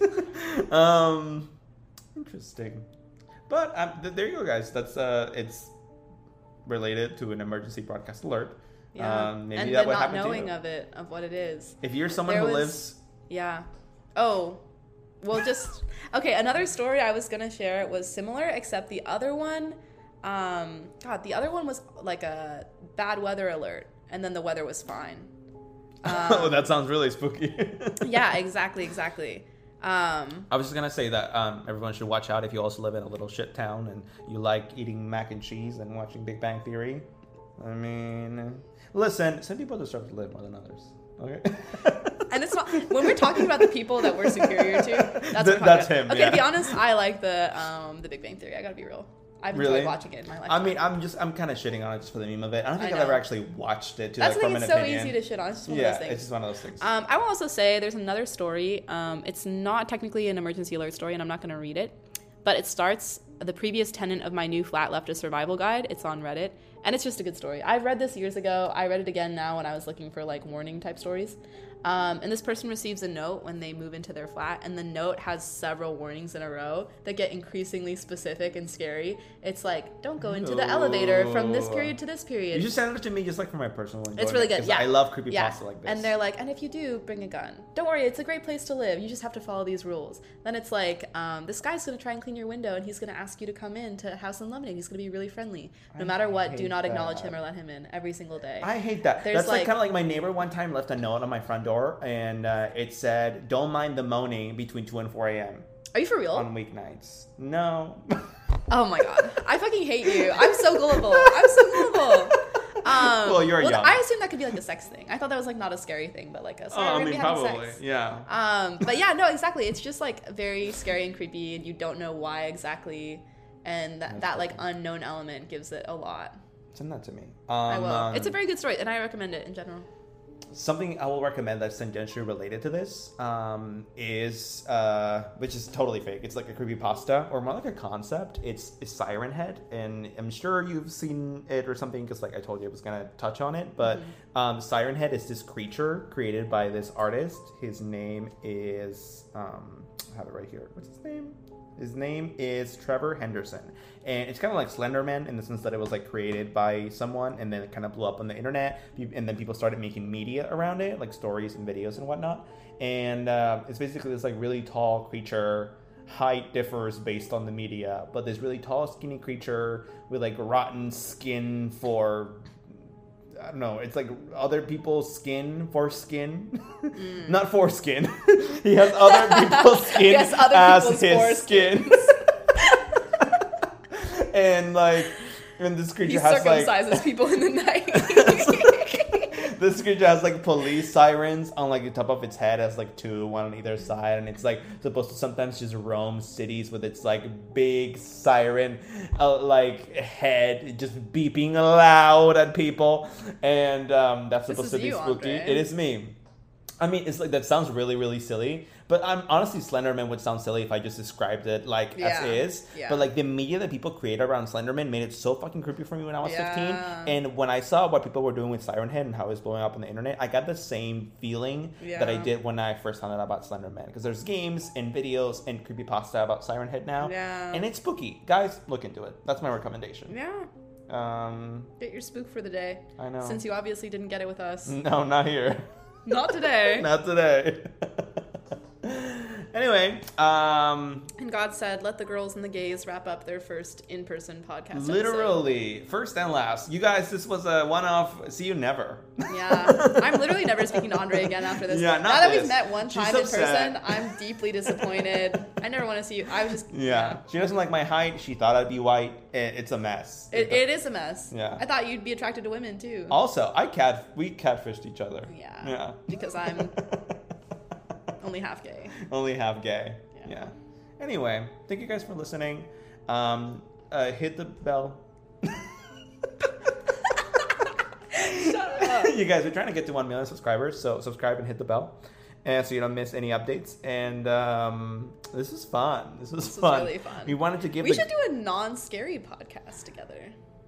Interesting. But there you go, guys. That's it's related to an emergency broadcast alert. Yeah. Maybe and that the would not happen knowing to you. of it, of what it is. If you're someone who lives. Yeah. Oh. Well, just okay. Another story I was gonna share was similar, except the other one, the other one was like a bad weather alert, and then the weather was fine. Oh, that sounds really spooky. Yeah, exactly. I was just gonna say that everyone should watch out if you also live in a little shit town and you like eating mac and cheese and watching Big Bang Theory. I mean, listen, some people deserve to live more than others. Okay. And it's not when we're talking about the people that we're superior to. That's him. Okay, yeah. To be honest, I like the Big Bang Theory. I gotta be real. I've enjoyed watching it in my life. I mean, I'm kind of shitting on it just for the meme of it. I don't think I've ever actually watched it. That's the thing. It's so easy to shit on. It's just one of those things. It's just one of those things. I will also say there's another story. It's not technically an emergency alert story, and I'm not going to read it. But it starts, the previous tenant of my new flat left a survival guide. It's on Reddit. And it's just a good story. I've read this years ago. I read it again now when I was looking for like warning type stories. And this person receives a note when they move into their flat, and the note has several warnings in a row that get increasingly specific and scary. It's like, don't go into the elevator from this period to this period. You just send it to me just like for my personal enjoyment. It's really good. Yeah, I love creepypasta like this. And they're like, and if you do, bring a gun. Don't worry, it's a great place to live. You just have to follow these rules. Then it's like, this guy's gonna try and clean your window, and he's gonna ask you to come in to House Unlimited. He's gonna be really friendly. No matter what, do not acknowledge him or let him in every single day. I hate that. That's like kind of like my neighbor one time left a note on my front door, and it said, "Don't mind the moaning between 2 and 4 a.m." Are you for real? On weeknights. No. Oh my god. I fucking hate you. I'm so gullible. Well, you're young. I assume that could be like a sex thing. I thought that was like not a scary thing, but like a sorry, we're gonna be having sex. Yeah. But yeah, no, exactly. It's just like very scary and creepy, and you don't know why exactly, and that like unknown element gives it a lot. Send that to me. I will. It's a very good story, and I recommend it in general. Something I will recommend that's tangentially related to this is, which is totally fake. It's like a creepypasta, or more like a concept. It's Siren Head, and I'm sure you've seen it or something, because like I told you I was going to touch on it. But Siren Head is this creature created by this artist. His name is, I have it right here. What's his name? His name is Trevor Henderson, and it's kind of like Slenderman in the sense that it was like created by someone, and then it kind of blew up on the internet, and then people started making media around it, like stories and videos and whatnot. And it's basically this like really tall creature. Height differs based on the media, but this really tall, skinny creature with like rotten skin for, I don't know, it's like other people's skin for skin. Not foreskin. He has other people's skin as his skin. And like, and this creature has like... He circumcises people in the night. This creature has like police sirens on like the top of its head, has like two, one on either side, and it's like supposed to sometimes just roam cities with its like big siren like head just beeping loud at people, and that's supposed to be spooky. Andre. It is me. I mean, it's like that sounds really, really silly. But I'm honestly, Slenderman would sound silly if I just described it like as is. Yeah. But like the media that people create around Slenderman made it so fucking creepy for me when I was 15. Yeah. And when I saw what people were doing with Siren Head and how it was blowing up on the internet, I got the same feeling that I did when I first found out about Slenderman. Because there's games and videos and creepypasta about Siren Head now. Yeah. And it's spooky. Guys, look into it. That's my recommendation. Yeah. Get your spook for the day. I know. Since you obviously didn't get it with us. No, not here. Not today. Not today. Anyway, And God said, let the girls and the gays wrap up their first in-person podcast literally, first and last. You guys, this was a one-off. See you never. Yeah. I'm literally never speaking to Andre again after this. Yeah, not now that this. we've met one She's time in upset. person, I'm deeply disappointed. I never want to see you. I was just... Yeah. She doesn't like my height. She thought I'd be white. It's a mess. It is a mess. Yeah. I thought you'd be attracted to women, too. Also, we catfished each other. Yeah. Yeah. Because I'm only half gay. Only half gay. Yeah. Yeah. Anyway, thank you guys for listening. Hit the bell. Shut up. You guys, we're trying to get to 1 million subscribers, so subscribe and hit the bell, and so you don't miss any updates. And this is fun. This was fun. Really fun. We wanted to give. We should do a non-scary podcast together.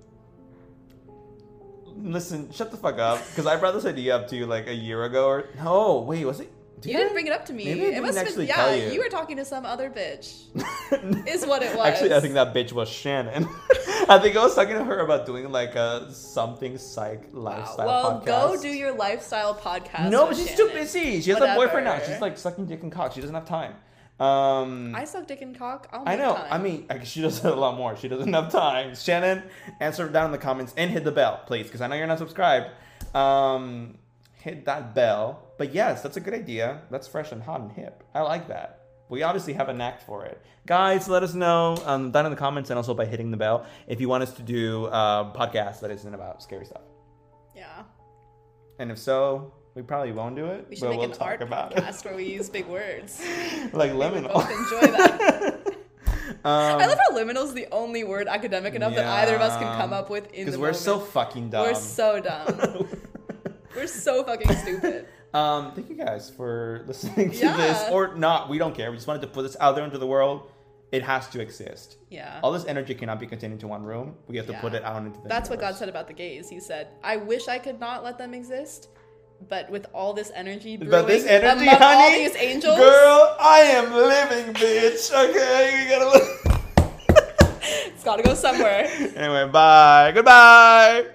Listen, shut the fuck up, because I brought this idea up to you like a year ago. Or no, wait, was it? You didn't bring it up to me. Maybe I didn't must have actually been, tell yeah, you. you were talking to some other bitch. Is what it was. Actually, I think that bitch was Shannon. I think I was talking to her about doing like a something psych lifestyle well, podcast. go do your lifestyle podcast. No, with but she's Shannon. too busy. She has a boyfriend now. Whatever. She's like sucking dick and cock. She doesn't have time. I suck dick and cock. I'll I make know. time. I mean, she does it a lot more. She doesn't have time. Shannon, answer down in the comments and hit the bell, please, because I know you're not subscribed. Hit that bell. But yes, that's a good idea. That's fresh and hot and hip. I like that. We obviously have a knack for it. Guys, let us know down in the comments and also by hitting the bell if you want us to do a podcast that isn't about scary stuff. Yeah. And if so, we probably won't do it. We should but make we'll an talk art about podcast where we use big words. it. Like We would liminal. both enjoy that. I love how liminal is the only word academic enough that either of us can come up with in the Because moment. we're so fucking dumb. We're so dumb. We're so fucking stupid. Thank you guys for listening to Yeah. this. Or not, we don't care. We just wanted to put this out there into the world. It has to exist. Yeah. All this energy cannot be contained into one room. We have to put it out into the That's what God universe. said about the gays. He said, I wish I could not let them exist, but with all this energy brewing But this energy, among honey, all these angels, girl, I am living, bitch. Okay, you gotta look. it's gotta go somewhere. Anyway, bye. Goodbye.